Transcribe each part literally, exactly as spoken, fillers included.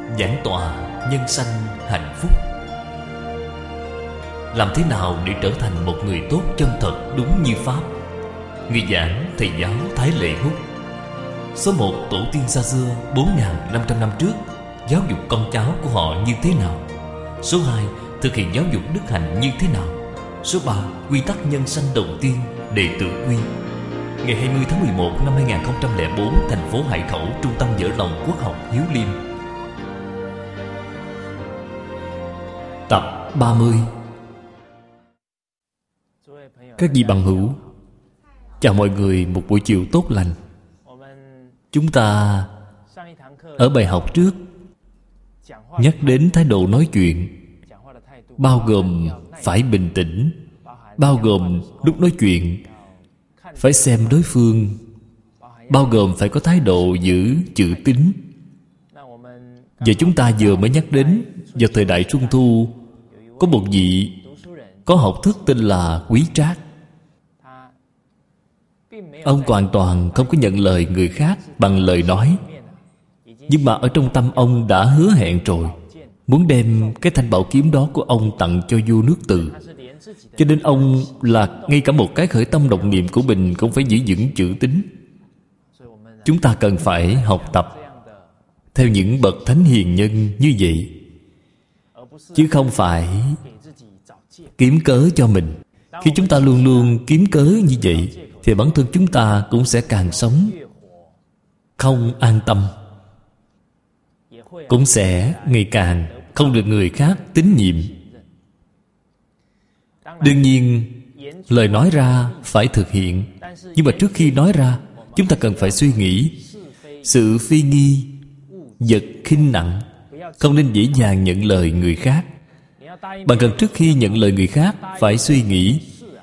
giảng tọa nhân sanh hạnh phúc. Làm thế nào để trở thành một người tốt chân thật đúng như Pháp? Người giảng thầy giáo Thái Lệ Hút. Số một, tổ tiên xa xưa bốn nghìn năm trăm năm trước giáo dục con cháu của họ như thế nào? Số hai, thực hiện giáo dục đức hạnh như thế nào? Số ba, quy tắc nhân sanh đầu tiên, đệ tử quy. Ngày hai mươi tháng mười một năm hai nghìn không trăm lẻ bốn, thành phố Hải Khẩu, Trung tâm Vỡ Lòng Quốc học Hiếu Liêm. Tập ba mươi. Các vị bằng hữu, chào mọi người một buổi chiều tốt lành. Chúng ta ở bài học trước nhắc đến thái độ nói chuyện, bao gồm phải bình tĩnh, bao gồm lúc nói chuyện phải xem đối phương, bao gồm phải có thái độ giữ chữ tín. Và chúng ta vừa mới nhắc đến, vào thời đại Trung Thu có một vị có học thức tên là Quý Trác. Ông hoàn toàn không có nhận lời người khác bằng lời nói, nhưng mà ở trong tâm ông đã hứa hẹn rồi, muốn đem cái thanh bảo kiếm đó của ông tặng cho vua nước Từ. Cho nên ông là ngay cả một cái khởi tâm động niệm của mình cũng phải giữ vững chữ tín. Chúng ta cần phải học tập theo những bậc thánh hiền nhân như vậy, chứ không phải kiếm cớ cho mình. Khi chúng ta luôn luôn kiếm cớ như vậy thì bản thân chúng ta cũng sẽ càng sống không an tâm, cũng sẽ ngày càng không được người khác tín nhiệm. Đương nhiên lời nói ra phải thực hiện, nhưng mà trước khi nói ra, chúng ta cần phải suy nghĩ sự phi nghi, vật khinh nặng. Không nên dễ dàng nhận lời người khác. Bạn cần trước khi nhận lời người khác phải suy nghĩ,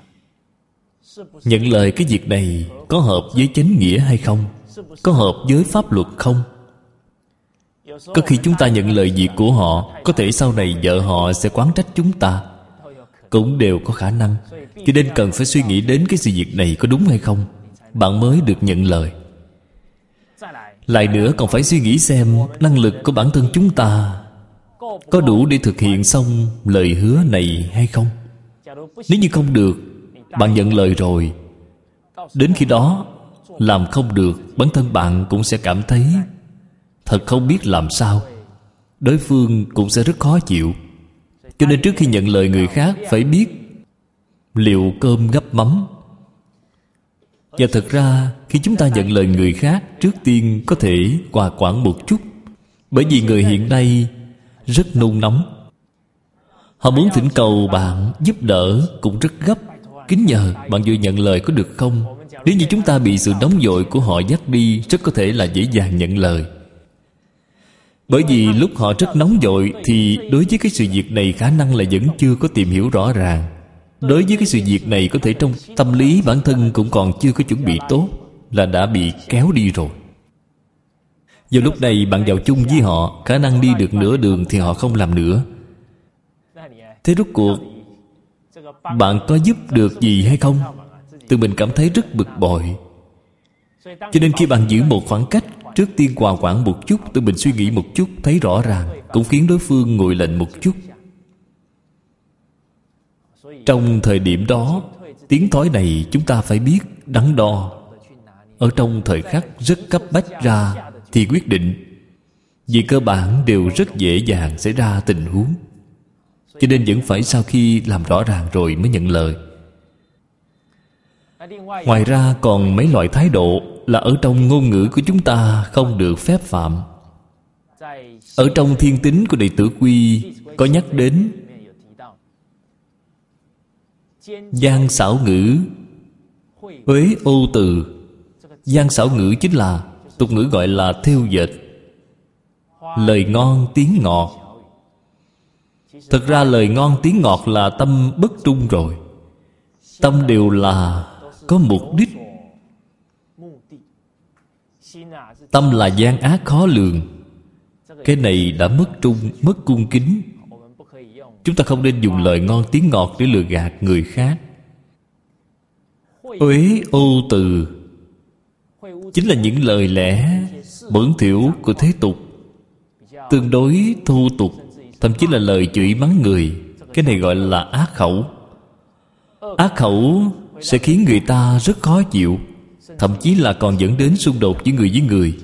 nhận lời cái việc này có hợp với chánh nghĩa hay không, có hợp với pháp luật không. Có khi chúng ta nhận lời việc của họ, có thể sau này vợ họ sẽ oán trách chúng ta, cũng đều có khả năng. Cho nên cần phải suy nghĩ đến cái sự việc này có đúng hay không, bạn mới được nhận lời. Lại nữa còn phải suy nghĩ xem năng lực của bản thân chúng ta có đủ để thực hiện xong lời hứa này hay không. Nếu như không được, bạn nhận lời rồi, đến khi đó làm không được, bản thân bạn cũng sẽ cảm thấy thật không biết làm sao, đối phương cũng sẽ rất khó chịu. Cho nên trước khi nhận lời người khác phải biết liệu cơm gắp mắm. Và thật ra khi chúng ta nhận lời người khác, trước tiên có thể hòa quản một chút. Bởi vì người hiện nay rất nôn nóng, họ muốn thỉnh cầu bạn giúp đỡ cũng rất gấp. Kính nhờ bạn vừa nhận lời có được không? Nếu như chúng ta bị sự nóng vội của họ dắt đi, rất có thể là dễ dàng nhận lời. Bởi vì lúc họ rất nóng vội thì đối với cái sự việc này khả năng là vẫn chưa có tìm hiểu rõ ràng. Đối với cái sự việc này có thể trong tâm lý bản thân cũng còn chưa có chuẩn bị tốt, là đã bị kéo đi rồi. Vào lúc này bạn vào chung với họ, khả năng đi được nửa đường thì họ không làm nữa. Thế rốt cuộc bạn có giúp được gì hay không? Tự mình cảm thấy rất bực bội. Cho nên khi bạn giữ một khoảng cách, trước tiên hòa quản một chút, tự mình suy nghĩ một chút, thấy rõ ràng, cũng khiến đối phương nguội lạnh một chút. Trong thời điểm đó, tiếng thói này chúng ta phải biết đắn đo. Ở trong thời khắc rất cấp bách ra thì quyết định. Vì cơ bản đều rất dễ dàng xảy ra tình huống. Cho nên vẫn phải sau khi làm rõ ràng rồi mới nhận lời. Ngoài ra còn mấy loại thái độ là ở trong ngôn ngữ của chúng ta không được phép phạm. Ở trong thiên tín của đệ tử quy có nhắc đến gian xảo ngữ, uế ô từ. Gian xảo ngữ chính là tục ngữ gọi là thêu dệt, lời ngon tiếng ngọt. Thực ra lời ngon tiếng ngọt là tâm bất trung rồi. Tâm đều là có mục đích. Tâm là gian ác khó lường. Cái này đã mất trung, mất cung kính. Chúng ta không nên dùng lời ngon tiếng ngọt để lừa gạt người khác. Uế ô từ chính là những lời lẽ bẩn thỉu của thế tục, tương đối thô tục, thậm chí là lời chửi mắng người. Cái này gọi là ác khẩu. Ác khẩu sẽ khiến người ta rất khó chịu, thậm chí là còn dẫn đến xung đột với người với người.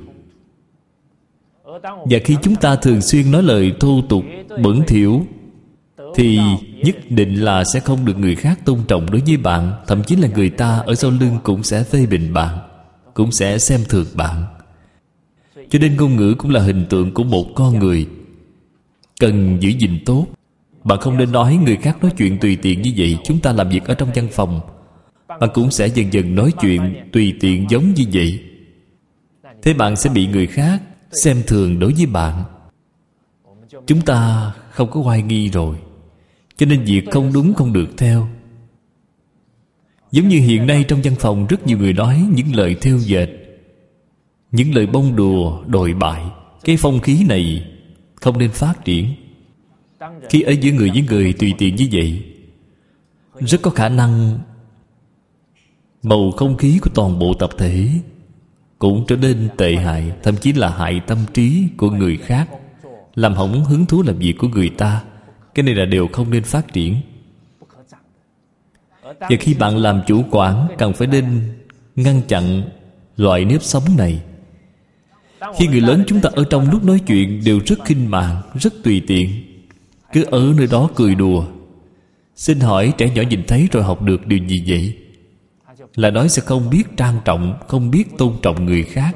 Và khi chúng ta thường xuyên nói lời thô tục, bẩn thỉu, thì nhất định là sẽ không được người khác tôn trọng đối với bạn. Thậm chí là người ta ở sau lưng cũng sẽ phê bình bạn, cũng sẽ xem thường bạn. Cho nên ngôn ngữ cũng là hình tượng của một con người, cần giữ gìn tốt. Bạn không nên nói người khác nói chuyện tùy tiện như vậy. Chúng ta làm việc ở trong văn phòng, bạn cũng sẽ dần dần nói chuyện tùy tiện giống như vậy. Thế bạn sẽ bị người khác xem thường đối với bạn. Chúng ta không có hoài nghi rồi. Cho nên việc không đúng không được theo. Giống như hiện nay trong văn phòng, rất nhiều người nói những lời thêu dệt, những lời bông đùa, đồi bại. Cái phong khí này không nên phát triển. Khi ở giữa người với người tùy tiện như vậy, rất có khả năng bầu không khí của toàn bộ tập thể cũng trở nên tệ hại, thậm chí là hại tâm trí của người khác, làm hỏng hứng thú làm việc của người ta. Cái này là điều không nên phát triển. Và khi bạn làm chủ quản, cần phải nên ngăn chặn loại nếp sống này. Khi người lớn chúng ta ở trong lúc nói chuyện đều rất khinh mạn, rất tùy tiện, cứ ở nơi đó cười đùa. Xin hỏi trẻ nhỏ nhìn thấy rồi học được điều gì vậy? Là nói sẽ không biết trang trọng, không biết tôn trọng người khác.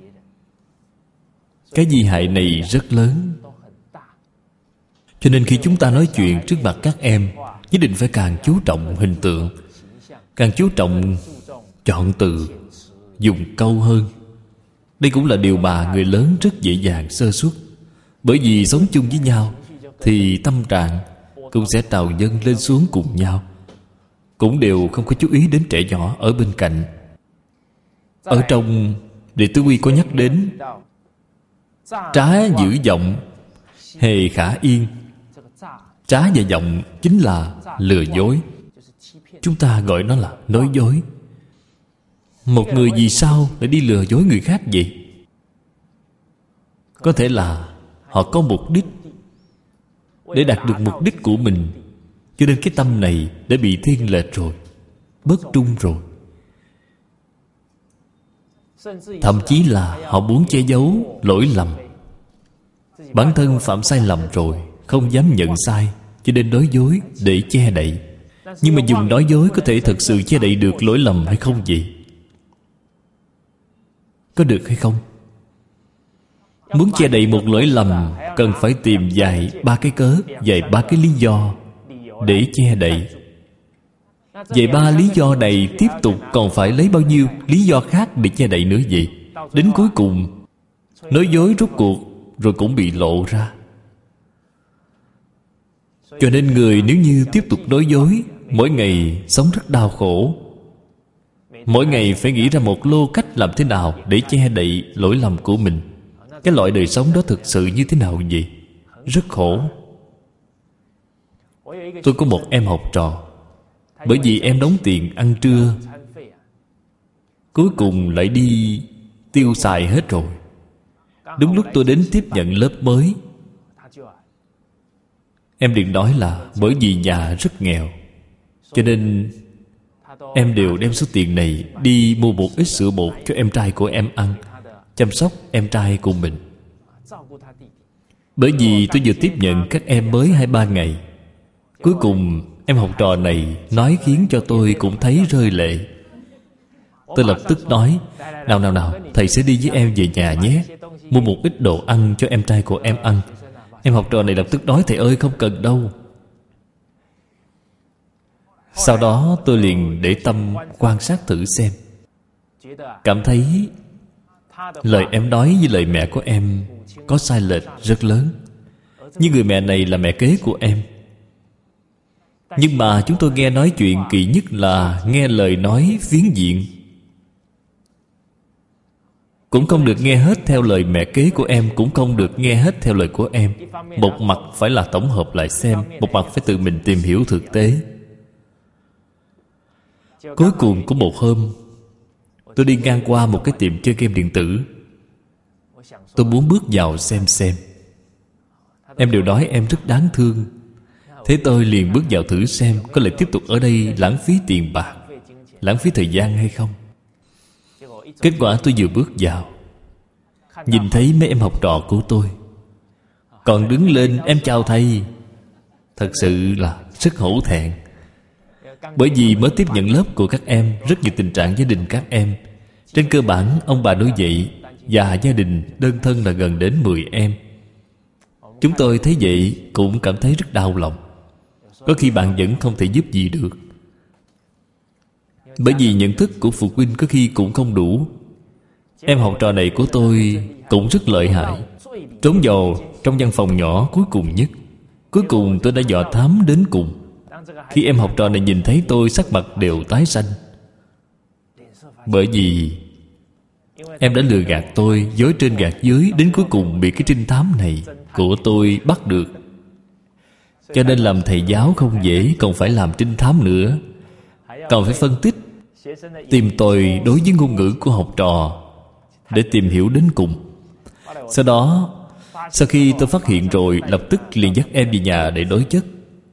Cái di hại này rất lớn. Cho nên khi chúng ta nói chuyện trước mặt các em, nhất định phải càng chú trọng hình tượng, càng chú trọng chọn từ, dùng câu hơn. Đây cũng là điều mà người lớn rất dễ dàng sơ suất. Bởi vì sống chung với nhau thì tâm trạng cũng sẽ trào dâng lên xuống cùng nhau, cũng đều không có chú ý đến trẻ nhỏ ở bên cạnh. Ở trong Đệ Tử Quy có nhắc đến trá giữ giọng, hề khả yên. Trá và giọng chính là lừa dối. Chúng ta gọi nó là nói dối. Một người vì sao lại đi lừa dối người khác vậy? Có thể là họ có mục đích, để đạt được mục đích của mình. Cho nên cái tâm này đã bị thiên lệch rồi, bất trung rồi. Thậm chí là họ muốn che giấu lỗi lầm. Bản thân phạm sai lầm rồi, không dám nhận sai, cho nên nói dối để che đậy. Nhưng mà dùng nói dối có thể thật sự che đậy được lỗi lầm hay không vậy? Có được hay không? Muốn che đậy một lỗi lầm, cần phải tìm vài ba cái cớ, vài ba cái lý do để che đậy. Vậy ba lý do này tiếp tục còn phải lấy bao nhiêu lý do khác để che đậy nữa vậy? Đến cuối cùng nói dối rốt cuộc rồi cũng bị lộ ra. Cho nên người nếu như tiếp tục nói dối, mỗi ngày sống rất đau khổ. Mỗi ngày phải nghĩ ra một lô cách làm thế nào để che đậy lỗi lầm của mình. Cái loại đời sống đó thực sự như thế nào vậy? Rất khổ. Tôi có một em học trò, bởi vì em đóng tiền ăn trưa, cuối cùng lại đi tiêu xài hết rồi. Đúng lúc tôi đến tiếp nhận lớp mới, em liền nói là bởi vì nhà rất nghèo, cho nên em đều đem số tiền này đi mua một ít sữa bột cho em trai của em ăn, chăm sóc em trai của mình. Bởi vì tôi vừa tiếp nhận các em mới hai ba ngày, cuối cùng em học trò này nói khiến cho tôi cũng thấy rơi lệ. Tôi lập tức nói: Nào nào nào, thầy sẽ đi với em về nhà nhé, mua một ít đồ ăn cho em trai của em ăn. Em học trò này lập tức nói: Thầy ơi, không cần đâu. Sau đó tôi liền để tâm quan sát thử xem, cảm thấy lời em nói với lời mẹ của em có sai lệch rất lớn. Nhưng người mẹ này là mẹ kế của em. Nhưng mà chúng tôi nghe nói chuyện kỳ nhất là nghe lời nói phiến diện. Cũng không được nghe hết theo lời mẹ kế của em, cũng không được nghe hết theo lời của em. Một mặt phải là tổng hợp lại xem, một mặt phải tự mình tìm hiểu thực tế. Cuối cùng có một hôm, tôi đi ngang qua một cái tiệm chơi game điện tử. Tôi muốn bước vào xem xem. em đều nói em rất đáng thương. Thế tôi liền bước vào thử xem có lại tiếp tục ở đây lãng phí tiền bạc, lãng phí thời gian hay không. Kết quả tôi vừa bước vào, nhìn thấy mấy em học trò của tôi còn đứng lên em chào thầy. Thật sự là rất hổ thẹn. Bởi vì mới tiếp nhận lớp của các em, rất nhiều tình trạng gia đình các em. Trên cơ bản ông bà nuôi dạy và gia đình đơn thân là gần đến mười em. Chúng tôi thấy vậy cũng cảm thấy rất đau lòng. Có khi bạn vẫn không thể giúp gì được, bởi vì nhận thức của phụ huynh có khi cũng không đủ. Em học trò này của tôi cũng rất lợi hại, trốn vào trong văn phòng nhỏ cuối cùng nhất. Cuối cùng tôi đã dò thám đến cùng. Khi em học trò này nhìn thấy tôi, sắc mặt đều tái xanh. Bởi vì em đã lừa gạt tôi, dối trên gạt dưới, đến cuối cùng bị cái trinh thám này của tôi bắt được. Cho nên làm thầy giáo không dễ, còn phải làm trinh thám nữa, còn phải phân tích, tìm tòi đối với ngôn ngữ của học trò để tìm hiểu đến cùng. Sau đó, sau khi tôi phát hiện rồi, lập tức liền dắt em về nhà để đối chất.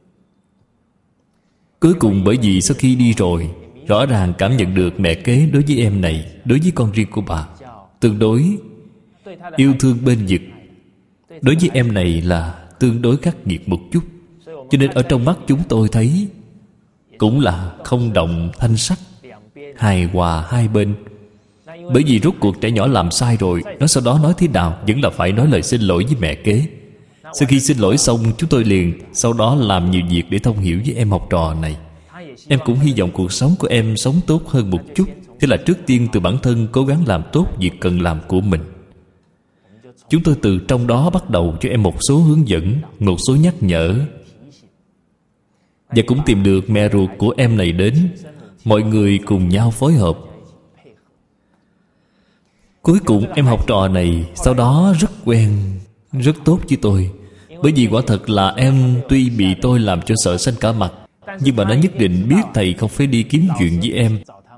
Cuối cùng bởi vì sau khi đi rồi, rõ ràng cảm nhận được mẹ kế đối với em này, đối với con riêng của bà, tương đối yêu thương bên vực. Đối với em này là tương đối khắc nghiệt một chút. Cho nên ở trong mắt chúng tôi thấy cũng là không động thanh sắc, hài hòa hai bên. Bởi vì rốt cuộc trẻ nhỏ làm sai rồi, nó sau đó nói thế nào vẫn là phải nói lời xin lỗi với mẹ kế. Sau khi xin lỗi xong, chúng tôi liền sau đó làm nhiều việc để thông hiểu với em học trò này. Em cũng hy vọng cuộc sống của em sống tốt hơn một chút. Thế là trước tiên từ bản thân cố gắng làm tốt việc cần làm của mình. Chúng tôi từ trong đó bắt đầu cho em một số hướng dẫn, một số nhắc nhở. Và cũng tìm được mẹ ruột của em này đến. Mọi người cùng nhau phối hợp. Cuối cùng em học trò này sau đó rất quen, rất tốt với tôi. Bởi vì quả thật là em tuy bị tôi làm cho sợ xanh cả mặt, nhưng mà nó nhất định biết thầy không phải đi kiếm chuyện với em,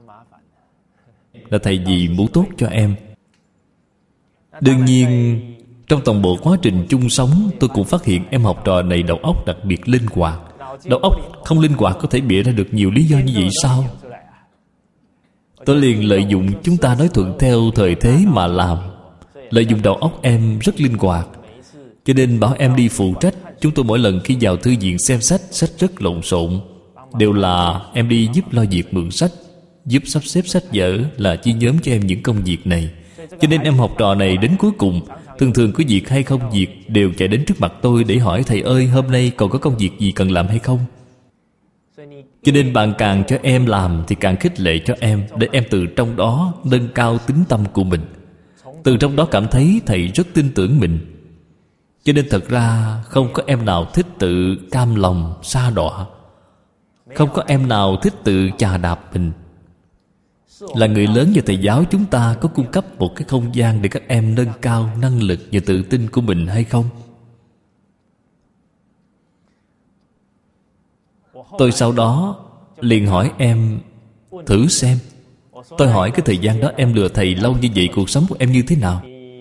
là thầy vì muốn tốt cho em. Đương nhiên trong toàn bộ quá trình chung sống, tôi cũng phát hiện em học trò này đầu óc đặc biệt linh hoạt. Đầu óc không linh hoạt có thể bịa ra được nhiều lý do như vậy sao? Tôi liền lợi dụng chúng ta nói thuận theo thời thế mà làm. Lợi dụng đầu óc em rất linh hoạt, cho nên bảo em đi phụ trách. Chúng tôi mỗi lần khi vào thư viện xem sách, sách rất lộn xộn, đều là em đi giúp lo việc mượn sách, giúp sắp xếp sách vở, là chia nhóm cho em những công việc này. Cho nên em học trò này đến cuối cùng, thường thường có việc hay không việc đều chạy đến trước mặt tôi để hỏi thầy ơi, hôm nay còn có công việc gì cần làm hay không. Cho nên bạn càng cho em làm thì càng khích lệ cho em, để em từ trong đó nâng cao tính tâm của mình. Từ trong đó cảm thấy thầy rất tin tưởng mình. Cho nên thật ra không có em nào thích tự cam lòng sa đọa, không có em nào thích tự chà đạp mình. Là người lớn và thầy giáo chúng ta có cung cấp một cái không gian để các em nâng cao năng lực và tự tin của mình hay không? Tôi sau đó liền hỏi em thử xem. Tôi hỏi cái thời gian đó em lừa thầy lâu như vậy, cuộc sống của em như thế nào?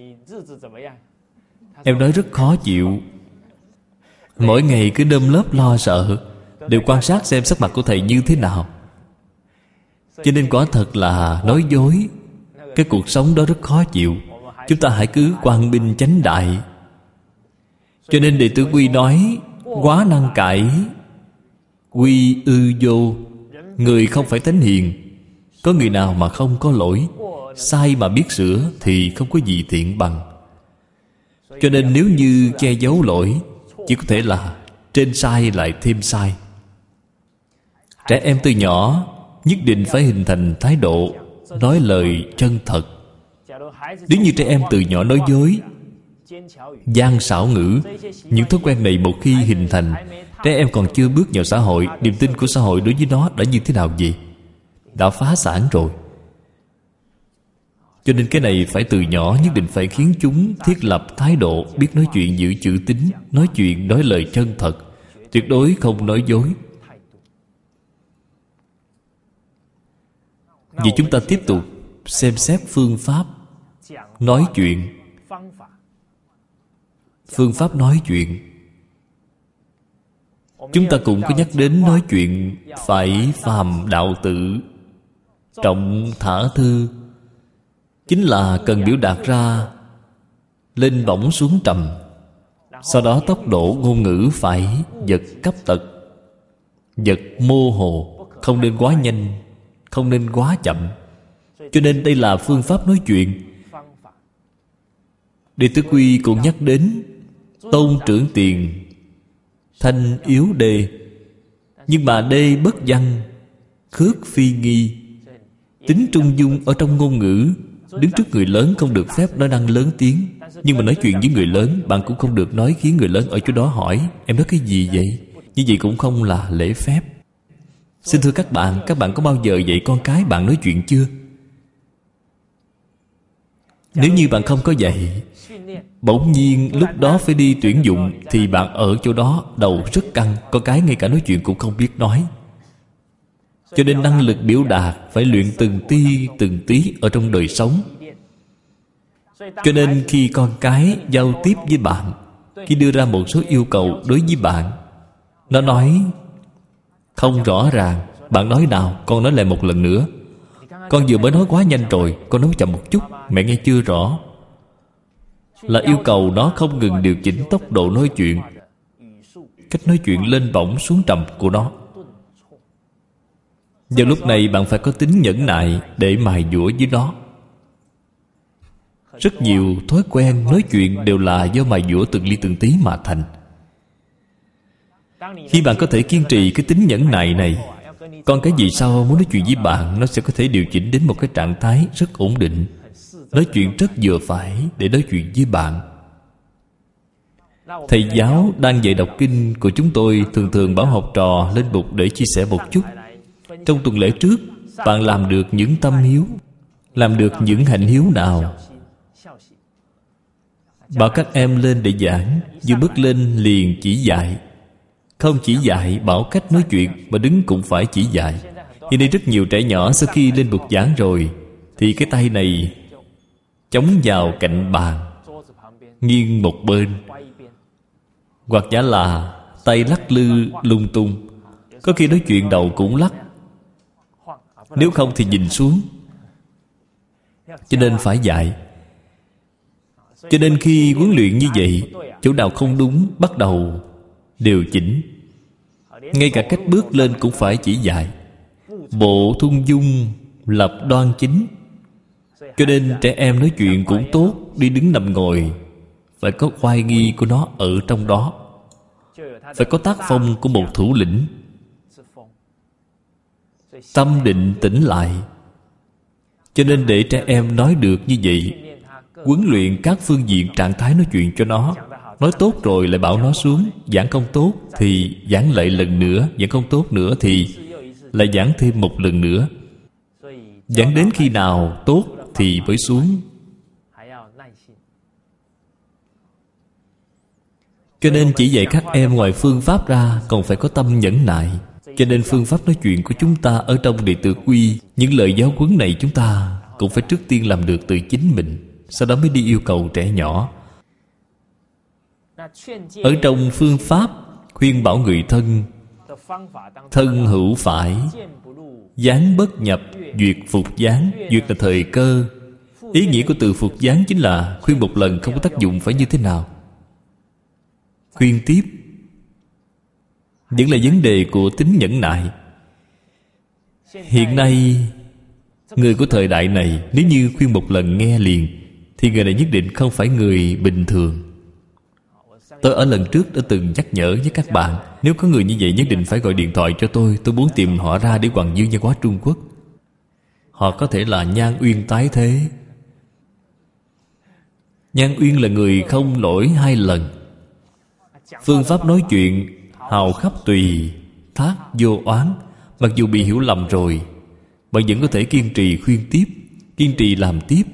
Em nói rất khó chịu. Mỗi ngày cứ đơm lớp lo sợ, đều quan sát xem sắc mặt của thầy như thế nào. Cho nên quả thật là nói dối. Cái cuộc sống đó rất khó chịu. Chúng ta hãy cứ quang minh chánh đại. Cho nên Đệ tử Quy nói quá năng cải quy ư vô. Người không phải thánh hiền, có người nào mà không có lỗi. Sai mà biết sửa thì không có gì thiện bằng. Cho nên nếu như che giấu lỗi, chỉ có thể là trên sai lại thêm sai. Trẻ em từ nhỏ nhất định phải hình thành thái độ nói lời chân thật. Nếu như trẻ em từ nhỏ nói dối, gian xảo ngữ, những thói quen này một khi hình thành, trẻ em còn chưa bước vào xã hội, niềm tin của xã hội đối với nó đã như thế nào vậy? Đã phá sản rồi. Cho nên cái này phải từ nhỏ nhất định phải khiến chúng thiết lập thái độ biết nói chuyện giữ chữ tín, nói chuyện nói lời chân thật, tuyệt đối không nói dối. Vì chúng ta tiếp tục xem xét phương pháp nói chuyện. Phương pháp nói chuyện Chúng ta cũng có nhắc đến nói chuyện phải phàm đạo tử, trọng thả thư, chính là cần biểu đạt ra lên bổng xuống trầm. Sau đó tốc độ ngôn ngữ phải vật cấp tật, vật mô hồ, không nên quá nhanh, không nên quá chậm. Cho nên đây là phương pháp nói chuyện. Đệ Tử Quy cũng nhắc đến tôn trưởng tiền, thanh yếu đê. Nhưng mà đê bất văn, khước phi nghi, tính trung dung ở trong ngôn ngữ. Đứng trước người lớn không được phép nói năng lớn tiếng. Nhưng mà nói chuyện với người lớn, bạn cũng không được nói khiến người lớn ở chỗ đó hỏi em nói cái gì vậy. Như vậy cũng không là lễ phép. Xin thưa các bạn, các bạn có bao giờ dạy con cái bạn nói chuyện chưa? Nếu như bạn không có dạy, bỗng nhiên lúc đó phải đi tuyển dụng, thì bạn ở chỗ đó đầu rất căng, con cái ngay cả nói chuyện cũng không biết nói. Cho nên năng lực biểu đạt phải luyện từng ti từng tí ở trong đời sống. Cho nên khi con cái giao tiếp với bạn, khi đưa ra một số yêu cầu đối với bạn, nó nói không rõ ràng, bạn nói nào, con nói lại một lần nữa. Con vừa mới nói quá nhanh rồi, con nói chậm một chút, mẹ nghe chưa rõ. Là yêu cầu nó không ngừng điều chỉnh tốc độ nói chuyện, cách nói chuyện lên bổng xuống trầm của nó. Vào lúc này bạn phải có tính nhẫn nại để mài dũa với nó. Rất nhiều thói quen nói chuyện đều là do mài dũa từng ly từng tí mà thành. Khi bạn có thể kiên trì cái tính nhẫn nại này, con cái gì sau muốn nói chuyện với bạn, nó sẽ có thể điều chỉnh đến một cái trạng thái rất ổn định, nói chuyện rất vừa phải để nói chuyện với bạn. Thầy giáo đang dạy đọc kinh của chúng tôi thường thường bảo học trò lên bục để chia sẻ một chút. Trong tuần lễ trước, bạn làm được những tâm hiếu, làm được những hạnh hiếu nào? Bảo các em lên để giảng, vừa bước lên liền chỉ dạy. Không chỉ dạy bảo cách nói chuyện, mà đứng cũng phải chỉ dạy. Hiện nay rất nhiều trẻ nhỏ sau khi lên bục giảng rồi, thì cái tay này chống vào cạnh bàn, nghiêng một bên, hoặc giả là tay lắc lư lung tung. Có khi nói chuyện đầu cũng lắc, nếu không thì nhìn xuống. Cho nên phải dạy. Cho nên khi huấn luyện như vậy, chỗ nào không đúng bắt đầu điều chỉnh. Ngay cả cách bước lên cũng phải chỉ dạy. Bộ thung dung, lập đoan chính. Cho nên trẻ em nói chuyện cũng tốt, đi đứng nằm ngồi phải có oai nghi của nó ở trong đó, phải có tác phong của một thủ lĩnh. Tâm định tĩnh lại. Cho nên để trẻ em nói được như vậy, huấn luyện các phương diện trạng thái nói chuyện cho nó. Nói tốt rồi lại bảo nó xuống. Giảng không tốt thì giảng lại lần nữa. Giảng không tốt nữa thì lại giảng thêm một lần nữa. Giảng đến khi nào tốt thì mới xuống. Cho nên chỉ dạy các em ngoài phương pháp ra, còn phải có tâm nhẫn nại. Cho nên phương pháp nói chuyện của chúng ta ở trong Đệ Tử Quy, những lời giáo huấn này chúng ta cũng phải trước tiên làm được từ chính mình, sau đó mới đi yêu cầu trẻ nhỏ. Ở trong phương pháp khuyên bảo người thân, thân hữu phải, gián bất nhập, duyệt phục gián. Duyệt là thời cơ. Ý nghĩa của từ phục gián chính là khuyên một lần không có tác dụng phải như thế nào, khuyên tiếp. Vẫn là vấn đề của tính nhẫn nại. Hiện nay người của thời đại này, nếu như khuyên một lần nghe liền, thì người này nhất định không phải người bình thường. Tôi ở lần trước đã từng nhắc nhở với các bạn, nếu có người như vậy nhất định phải gọi điện thoại cho tôi. Tôi muốn tìm họ ra để Hoàng Dương Văn hóa Trung Quốc. Họ có thể là Nhan Uyên tái thế. Nhan Uyên là người không lỗi hai lần. Phương pháp nói chuyện hào khắp tùy, thác vô oán. Mặc dù bị hiểu lầm rồi, bạn vẫn có thể kiên trì khuyên tiếp, kiên trì làm tiếp.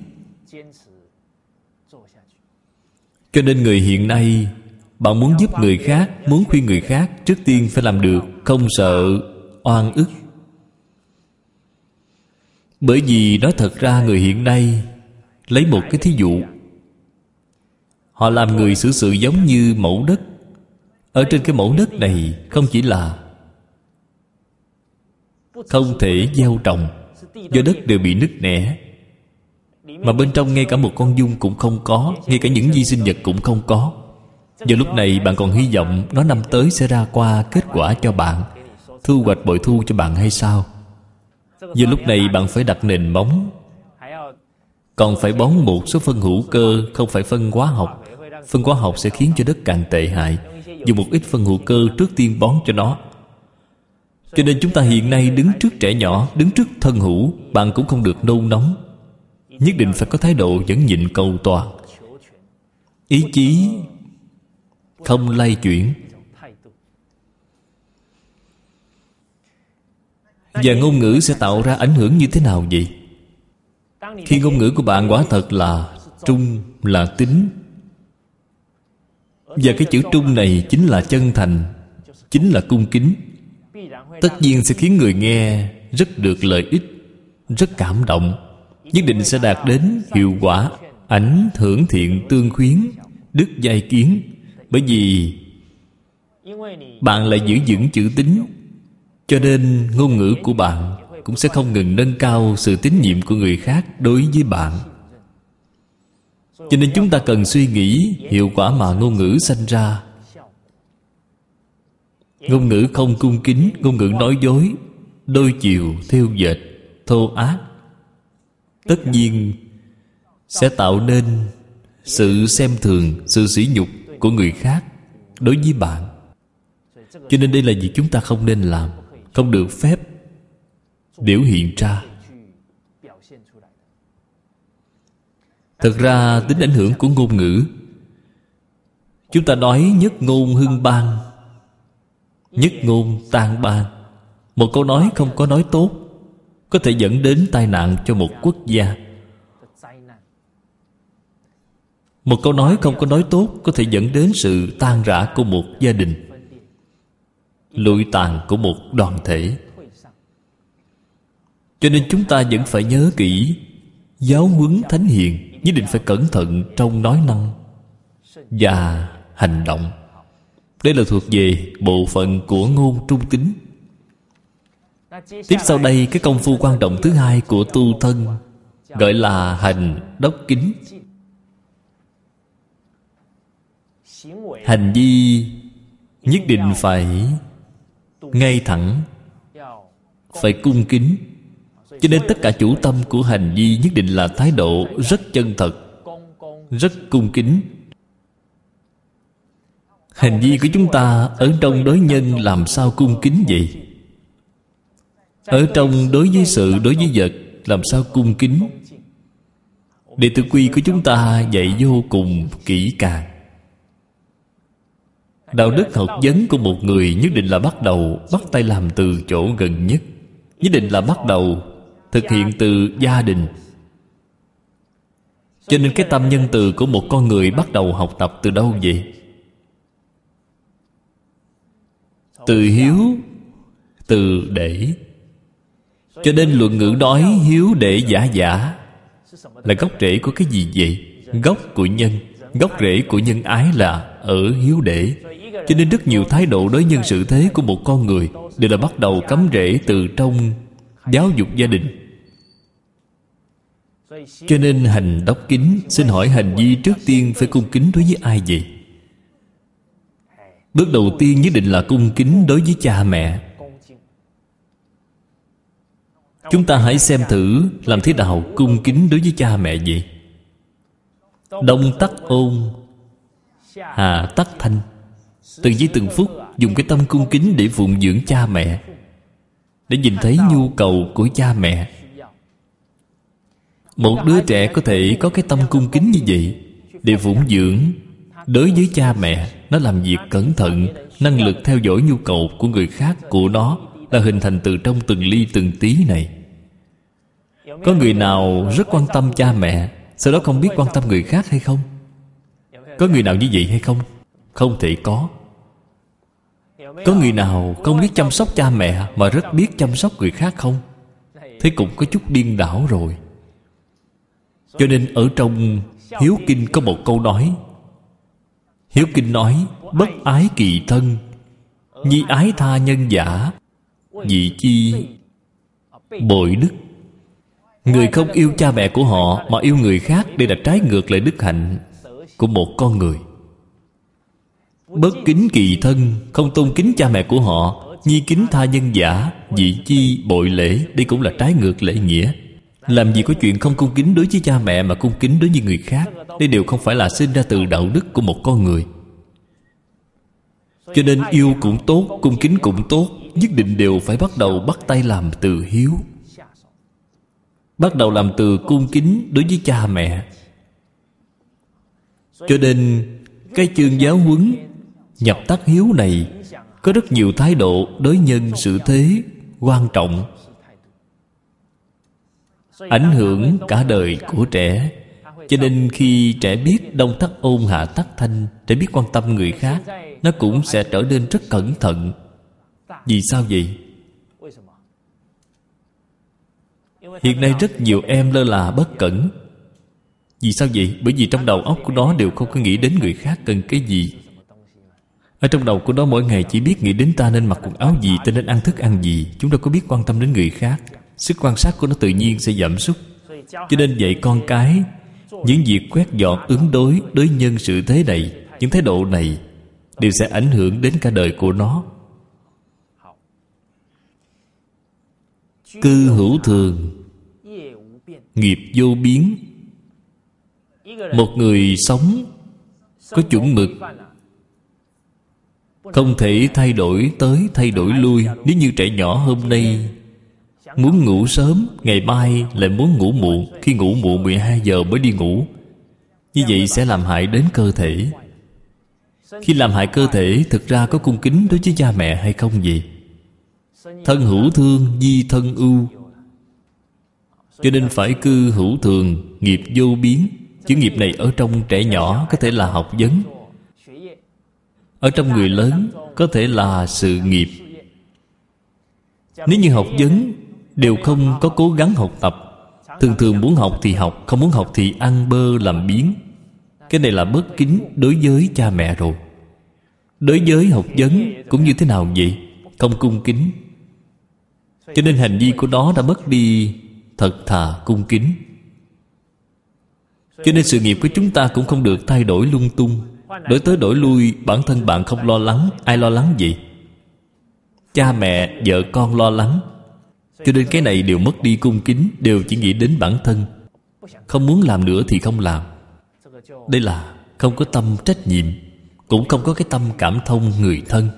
Cho nên người hiện nay, bạn muốn giúp người khác, muốn khuyên người khác, trước tiên phải làm được không sợ oan ức. Bởi vì nói thật ra người hiện nay, lấy một cái thí dụ, họ làm người xử sự giống như mẫu đất, Ở trên cái mẫu đất này không chỉ là không thể gieo trồng, do đất đều bị nứt nẻ, mà bên trong ngay cả một con giun cũng không có, ngay cả những vi sinh vật cũng không có. Giờ lúc này bạn còn hy vọng nó năm tới sẽ ra qua kết quả cho bạn, thu hoạch bội thu cho bạn hay sao? Giờ lúc này bạn phải đặt nền móng, còn phải bón một số phân hữu cơ, không phải phân hóa học. Phân hóa học sẽ khiến cho đất càng tệ hại. Dùng một ít phân hữu cơ trước tiên bón cho nó. Cho nên chúng ta hiện nay đứng trước trẻ nhỏ, đứng trước thân hữu, bạn cũng không được nôn nóng. Nhất định phải có thái độ nhẫn nhịn cầu toàn, ý chí không lay chuyển. Và ngôn ngữ sẽ tạo ra ảnh hưởng như thế nào vậy? Khi ngôn ngữ của bạn quả thật là trung, là tín, và cái chữ trung này chính là chân thành, chính là cung kính, tất nhiên sẽ khiến người nghe rất được lợi ích, rất cảm động, nhất định sẽ đạt đến hiệu quả ảnh hưởng thiện tương khuyến, đức giai kiến. Bởi vì bạn lại giữ vững chữ tín, cho nên ngôn ngữ của bạn cũng sẽ không ngừng nâng cao sự tín nhiệm của người khác đối với bạn. Cho nên chúng ta cần suy nghĩ hiệu quả mà ngôn ngữ sanh ra. Ngôn ngữ không cung kính, ngôn ngữ nói dối, đôi chiều, thêu dệt, thô ác, tất nhiên sẽ tạo nên sự xem thường, sự sỉ nhục của người khác đối với bạn. Cho nên đây là việc chúng ta không nên làm, không được phép biểu hiện ra. Thực ra tính ảnh hưởng của ngôn ngữ, chúng ta nói nhất ngôn hưng bang, nhất ngôn tan bang. Một câu nói không có nói tốt có thể dẫn đến tai nạn cho một quốc gia. Một câu nói không có nói tốt có thể dẫn đến sự tan rã của một gia đình, lụi tàn của một đoàn thể. Cho nên chúng ta vẫn phải nhớ kỹ giáo huấn thánh hiền, nhất định phải cẩn thận trong nói năng và hành động. Đây là thuộc về bộ phận của ngôn trung tín. Tiếp sau đây, cái công phu quan trọng thứ hai của tu thân gọi là hành đốc kính. Hành vi nhất định phải ngay thẳng, phải cung kính. Cho nên tất cả chủ tâm của hành vi nhất định là thái độ rất chân thật, rất cung kính. Hành vi của chúng ta ở trong đối nhân làm sao cung kính vậy? Ở trong đối với sự, đối với vật làm sao cung kính? Đệ tử quy của chúng ta dạy vô cùng kỹ càng. Đạo đức học vấn của một người nhất định là bắt đầu bắt tay làm từ chỗ gần nhất, nhất định là bắt đầu thực hiện từ gia đình. Cho nên cái tâm nhân từ của một con người bắt đầu học tập từ đâu vậy? Từ hiếu, từ để. Cho nên luận ngữ nói hiếu để giả giả là gốc rễ của cái gì vậy? Gốc của nhân. Gốc rễ của nhân ái là ở hiếu để. Cho nên rất nhiều thái độ đối nhân xử thế của một con người đều là bắt đầu cắm rễ từ trong giáo dục gia đình. Cho nên hành đốc kính, xin hỏi hành vi trước tiên phải cung kính đối với ai vậy? Bước đầu tiên nhất định là cung kính đối với cha mẹ. Chúng ta hãy xem thử làm thế nào cung kính đối với cha mẹ vậy. Đông tắc ôn, hà tắc thanh. Từng giây từng phút dùng cái tâm cung kính để phụng dưỡng cha mẹ, để nhìn thấy nhu cầu của cha mẹ. Một đứa trẻ có thể có cái tâm cung kính như vậy để phụng dưỡng. Đối với cha mẹ, nó làm việc cẩn thận, năng lực theo dõi nhu cầu của người khác của nó là hình thành từ trong từng ly từng tí này. Có người nào rất quan tâm cha mẹ, sau đó không biết quan tâm người khác hay không? Có người nào như vậy hay không? Không thể có. Có người nào không biết chăm sóc cha mẹ mà rất biết chăm sóc người khác không? Thế cũng có chút điên đảo rồi. Cho nên ở trong Hiếu Kinh có một câu nói. Hiếu Kinh nói: bất ái kỳ thân, nhi ái tha nhân giả, vị chi bội đức. Người không yêu cha mẹ của họ mà yêu người khác, đây là trái ngược lại đức hạnh của một con người. Bất kính kỳ thân, không tôn kính cha mẹ của họ, nhi kính tha nhân giả, vị chi bội lễ, đây cũng là trái ngược lễ nghĩa. Làm gì có chuyện không cung kính đối với cha mẹ mà cung kính đối với người khác. Đây đều không phải là sinh ra từ đạo đức của một con người. Cho nên yêu cũng tốt, cung kính cũng tốt, nhất định đều phải bắt đầu bắt tay làm từ hiếu, bắt đầu làm từ cung kính đối với cha mẹ. Cho nên cái chương giáo huấn nhập tác hiếu này có rất nhiều thái độ đối nhân xử thế quan trọng, ảnh hưởng cả đời của trẻ. Cho nên khi trẻ biết đông tắc ôn hạ tắc thanh, trẻ biết quan tâm người khác, nó cũng sẽ trở nên rất cẩn thận. Vì sao vậy? Hiện nay rất nhiều em lơ là bất cẩn. Vì sao vậy? Bởi vì trong đầu óc của nó đều không có nghĩ đến người khác cần cái gì. Ở trong đầu của nó mỗi ngày chỉ biết nghĩ đến ta nên mặc quần áo gì, ta nên ăn thức ăn gì. Chúng đâu có biết quan tâm đến người khác. Sức quan sát của nó tự nhiên sẽ giảm sút. Cho nên dạy con cái những việc quét dọn ứng đối đối nhân sự thế này, những thái độ này đều sẽ ảnh hưởng đến cả đời của nó. Cư hữu thường, nghiệp vô biến. Một người sống có chuẩn mực, không thể thay đổi tới thay đổi lui. Nếu như trẻ nhỏ hôm nay muốn ngủ sớm, ngày mai lại muốn ngủ muộn, khi ngủ muộn mười hai giờ mới đi ngủ, như vậy sẽ làm hại đến cơ thể. Khi làm hại cơ thể, thực ra có cung kính đối với cha mẹ hay không vậy? Thân hữu thương, di thân ưu. Cho nên phải cư hữu thường, nghiệp vô biến. Chữ nghiệp này ở trong trẻ nhỏ có thể là học vấn, ở trong người lớn có thể là sự nghiệp. Nếu như học vấn đều không có cố gắng học tập, thường thường muốn học thì học, không muốn học thì ăn bơ làm biếng, cái này là bất kính đối với cha mẹ rồi. Đối với học vấn cũng như thế nào vậy? Không cung kính. Cho nên hành vi của nó đã mất đi thật thà cung kính. Cho nên sự nghiệp của chúng ta cũng không được thay đổi lung tung. Đổi tới đổi lui, bản thân bạn không lo lắng. Ai lo lắng gì? Cha mẹ, vợ con lo lắng. Cho nên cái này đều mất đi cung kính, đều chỉ nghĩ đến bản thân. Không muốn làm nữa thì không làm. Đây là không có tâm trách nhiệm, cũng không có cái tâm cảm thông người thân.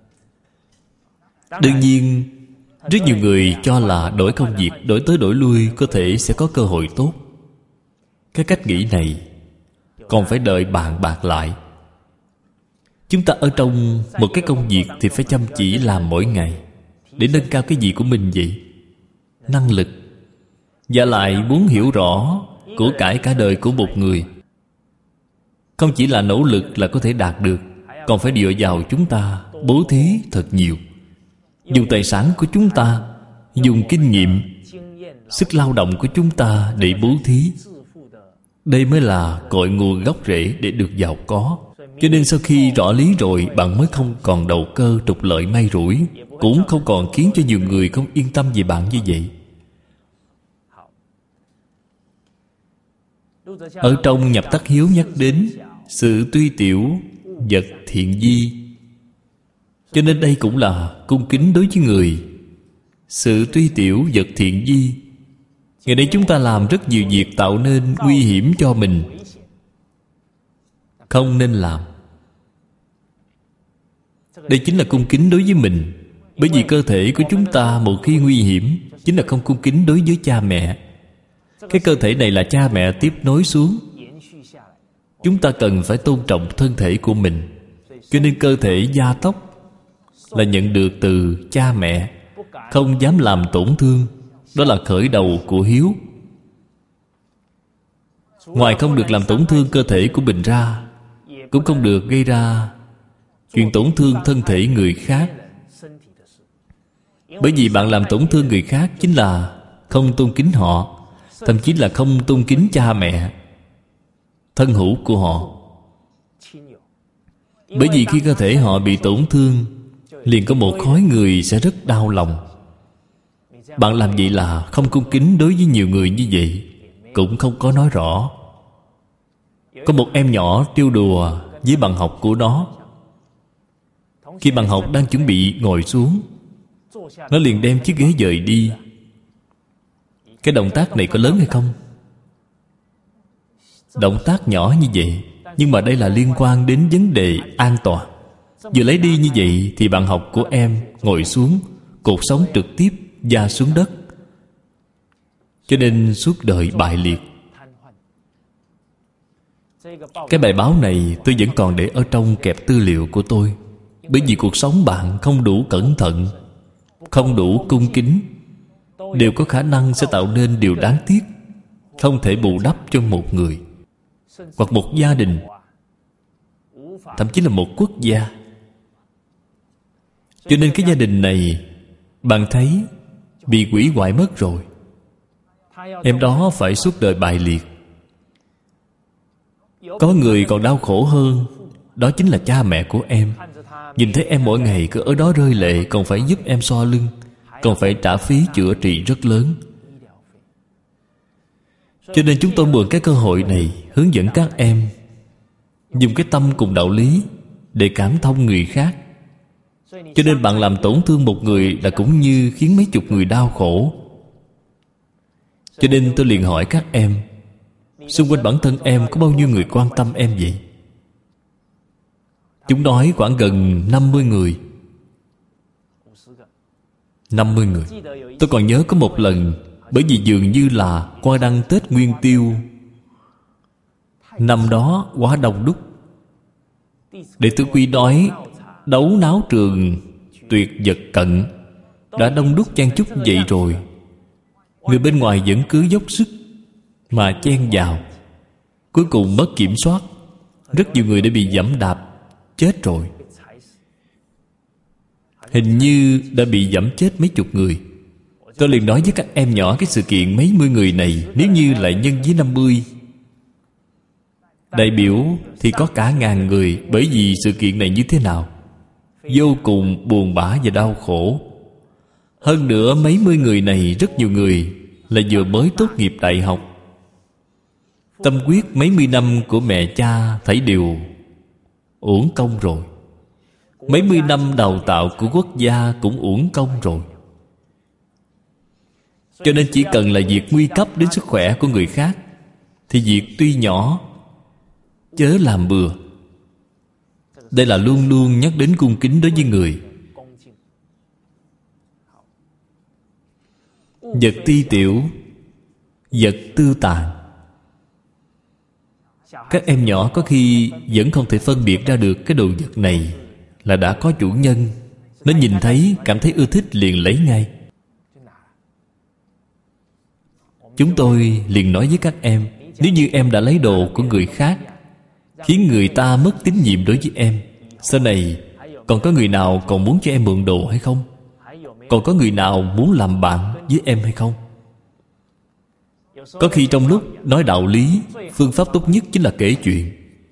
Đương nhiên, rất nhiều người cho là đổi công việc, đổi tới đổi lui có thể sẽ có cơ hội tốt. Cái cách nghĩ này còn phải đợi bàn bạc lại. Chúng ta ở trong một cái công việc thì phải chăm chỉ làm mỗi ngày để nâng cao cái gì của mình vậy? Năng lực. Và lại muốn hiểu rõ của cải cả đời của một người, không chỉ là nỗ lực là có thể đạt được, còn phải dựa vào chúng ta bố thí thật nhiều, dùng tài sản của chúng ta, dùng kinh nghiệm, sức lao động của chúng ta để bố thí. Đây mới là cội nguồn gốc rễ để được giàu có. Cho nên sau khi rõ lý rồi, bạn mới không còn đầu cơ trục lợi may rủi, cũng không còn khiến cho nhiều người không yên tâm về bạn như vậy. Ở trong nhập tắc hiếu nhắc đến sự tuy tiểu vật thiện di. Cho nên đây cũng là cung kính đối với người. Sự tuy tiểu vật thiện di. Ngày nay chúng ta làm rất nhiều việc tạo nên nguy hiểm cho mình, không nên làm. Đây chính là cung kính đối với mình. Bởi vì cơ thể của chúng ta một khi nguy hiểm, chính là không cung kính đối với cha mẹ. Cái cơ thể này là cha mẹ tiếp nối xuống. Chúng ta cần phải tôn trọng thân thể của mình. Cho nên cơ thể da tóc là nhận được từ cha mẹ, không dám làm tổn thương. Đó là khởi đầu của hiếu. Ngoài không được làm tổn thương cơ thể của mình ra, cũng không được gây ra chuyện tổn thương thân thể người khác. Bởi vì bạn làm tổn thương người khác chính là không tôn kính họ, thậm chí là không tôn kính cha mẹ, thân hữu của họ. Bởi vì khi cơ thể họ bị tổn thương, liền có một khối người sẽ rất đau lòng. Bạn làm vậy là không cung kính đối với nhiều người như vậy, cũng không có nói rõ. Có một em nhỏ trêu đùa với bạn học của nó. Khi bạn học đang chuẩn bị ngồi xuống, nó liền đem chiếc ghế dời đi. Cái động tác này có lớn hay không? Động tác nhỏ như vậy, nhưng mà đây là liên quan đến vấn đề an toàn. Vừa lấy đi như vậy thì bạn học của em ngồi xuống, cột sống trực tiếp da xuống đất, cho nên suốt đời bại liệt. Cái bài báo này tôi vẫn còn để ở trong kẹp tư liệu của tôi. Bởi vì cuộc sống bạn không đủ cẩn thận, không đủ cung kính, đều có khả năng sẽ tạo nên điều đáng tiếc, không thể bù đắp cho một người, hoặc một gia đình, thậm chí là một quốc gia. Cho nên cái gia đình này, bạn thấy bị hủy hoại mất rồi. Em đó phải suốt đời bại liệt. Có người còn đau khổ hơn, đó chính là cha mẹ của em. Nhìn thấy em mỗi ngày cứ ở đó rơi lệ, còn phải giúp em xoa lưng, còn phải trả phí chữa trị rất lớn. Cho nên chúng tôi mượn cái cơ hội này hướng dẫn các em dùng cái tâm cùng đạo lý để cảm thông người khác. Cho nên bạn làm tổn thương một người là cũng như khiến mấy chục người đau khổ. Cho nên tôi liền hỏi các em, xung quanh bản thân em có bao nhiêu người quan tâm em vậy? Chúng nói khoảng gần năm mươi người. năm mươi người. Tôi còn nhớ có một lần, bởi vì dường như là qua đăng Tết Nguyên Tiêu, năm đó quá đông đúc. Đệ tử Quy nói đấu náo trường tuyệt vật cận. Đã đông đúc chen chúc vậy rồi, người bên ngoài vẫn cứ dốc sức mà chen vào. Cuối cùng mất kiểm soát, rất nhiều người đã bị giẫm đạp chết rồi. Hình như đã bị giẫm chết mấy chục người. Tôi liền nói với các em nhỏ, cái sự kiện mấy mươi người này nếu như lại nhân với năm mươi, đại biểu thì có cả ngàn người. Bởi vì sự kiện này như thế nào? Vô cùng buồn bã và đau khổ. Hơn nữa mấy mươi người này, rất nhiều người là vừa mới tốt nghiệp đại học. Tâm huyết mấy mươi năm của mẹ cha thảy đều uổng công rồi. Mấy mươi năm đào tạo của quốc gia cũng uổng công rồi. Cho nên chỉ cần là việc nguy cấp đến sức khỏe của người khác thì việc tuy nhỏ chớ làm bừa. Đây là luôn luôn nhắc đến cung kính đối với người. Vật ti tiểu, vật tư tàn. Các em nhỏ có khi vẫn không thể phân biệt ra được cái đồ vật này là đã có chủ nhân. Nó nhìn thấy, cảm thấy ưa thích liền lấy ngay. Chúng tôi liền nói với các em, nếu như em đã lấy đồ của người khác, khiến người ta mất tín nhiệm đối với em, sau này còn có người nào còn muốn cho em mượn đồ hay không? Còn có người nào muốn làm bạn với em hay không? Có khi trong lúc nói đạo lý, phương pháp tốt nhất chính là kể chuyện.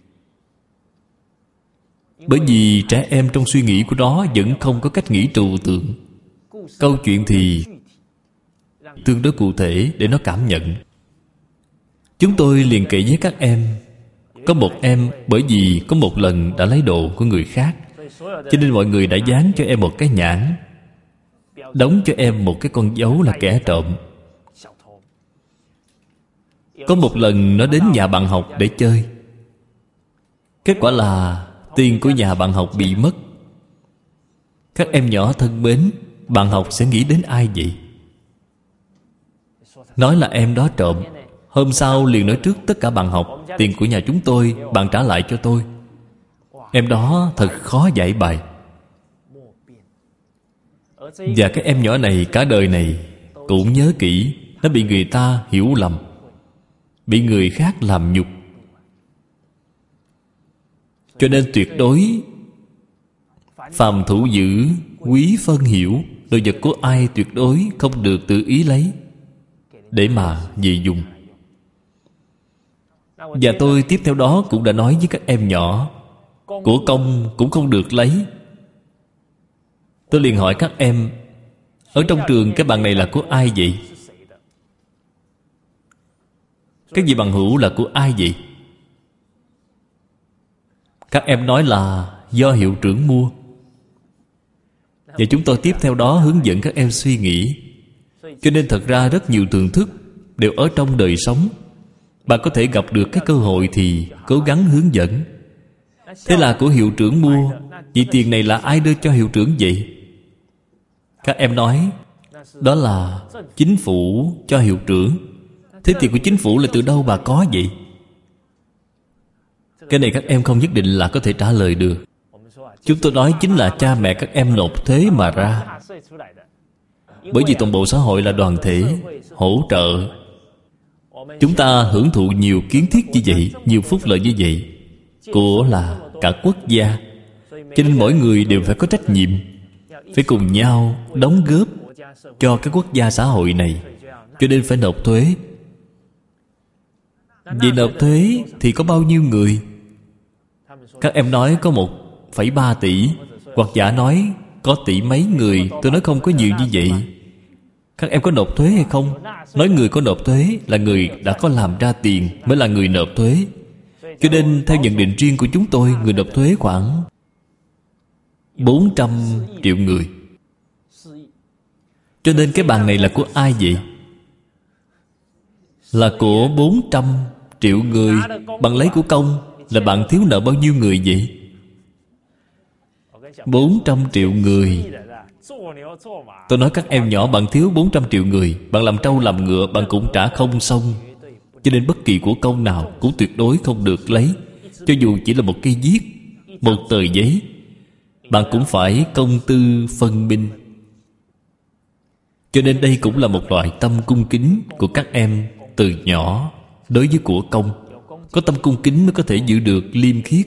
Bởi vì trẻ em trong suy nghĩ của nó vẫn không có cách nghĩ trừu tượng. Câu chuyện thì tương đối cụ thể để nó cảm nhận. Chúng tôi liền kể với các em. Có một em bởi vì có một lần đã lấy đồ của người khác, cho nên mọi người đã dán cho em một cái nhãn, đóng cho em một cái con dấu là kẻ trộm. Có một lần nó đến nhà bạn học để chơi. Kết quả là tiền của nhà bạn học bị mất. Các em nhỏ thân mến, bạn học sẽ nghĩ đến ai vậy? Nói là em đó trộm. Hôm sau liền nói trước tất cả bạn học, tiền của nhà chúng tôi, bạn trả lại cho tôi. Em đó thật khó giải bài. Và cái em nhỏ này cả đời này cũng nhớ kỹ, nó bị người ta hiểu lầm, bị người khác làm nhục. Cho nên tuyệt đối phàm thủ giữ, quý phân hiểu. Đồ vật của ai tuyệt đối không được tự ý lấy để mà về dùng. Và tôi tiếp theo đó cũng đã nói với các em nhỏ, của công cũng không được lấy. Tôi liền hỏi các em, ở trong trường cái bằng này là của ai vậy? Cái gì bằng hữu là của ai vậy? Các em nói là do hiệu trưởng mua. Và chúng tôi tiếp theo đó hướng dẫn các em suy nghĩ. Cho nên thật ra rất nhiều thưởng thức đều ở trong đời sống. Bạn có thể gặp được cái cơ hội thì cố gắng hướng dẫn. Thế là của hiệu trưởng mua. Vậy tiền này là ai đưa cho hiệu trưởng vậy? Các em nói đó là chính phủ cho hiệu trưởng. Thế tiền của chính phủ là từ đâu bà có vậy? Cái này các em không nhất định là có thể trả lời được. Chúng tôi nói chính là cha mẹ các em nộp thuế mà ra. Bởi vì toàn bộ xã hội là đoàn thể hỗ trợ. Chúng ta hưởng thụ nhiều kiến thiết như vậy, nhiều phúc lợi như vậy, của là cả quốc gia. Cho nên mỗi người đều phải có trách nhiệm, phải cùng nhau đóng góp cho cái quốc gia xã hội này. Cho nên phải nộp thuế. Vì nộp thuế thì có bao nhiêu người? Các em nói có một phẩy ba tỷ, hoặc giả nói có tỷ mấy người. Tôi nói không có nhiều như vậy. Các em có nộp thuế hay không? Nói người có nộp thuế là người đã có làm ra tiền mới là người nộp thuế. Cho nên theo nhận định riêng của chúng tôi, người nộp thuế khoảng bốn trăm triệu người. Cho nên cái bằng này là của ai vậy? Là của bốn trăm triệu người. Bằng lấy của công là bạn thiếu nợ bao nhiêu người vậy? bốn trăm triệu người. Tôi nói các em nhỏ, bạn thiếu bốn trăm triệu người. Bạn làm trâu làm ngựa bạn cũng trả không xong. Cho nên bất kỳ của công nào cũng tuyệt đối không được lấy. Cho dù chỉ là một cây viết, một tờ giấy, bạn cũng phải công tư phân minh. Cho nên đây cũng là một loại tâm cung kính của các em từ nhỏ đối với của công. Có tâm cung kính mới có thể giữ được liêm khiết.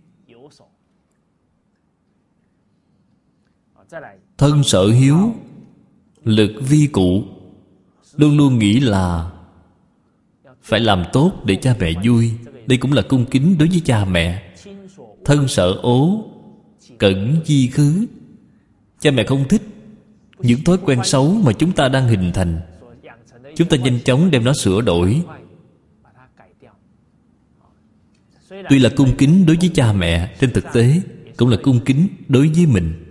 Thân sở hiếu, lực vi cụ. Luôn luôn nghĩ là phải làm tốt để cha mẹ vui. Đây cũng là cung kính đối với cha mẹ. Thân sở ố, cẩn di khứ. Cha mẹ không thích những thói quen xấu mà chúng ta đang hình thành. Chúng ta nhanh chóng đem nó sửa đổi. Tuy là cung kính đối với cha mẹ, trên thực tế cũng là cung kính đối với mình.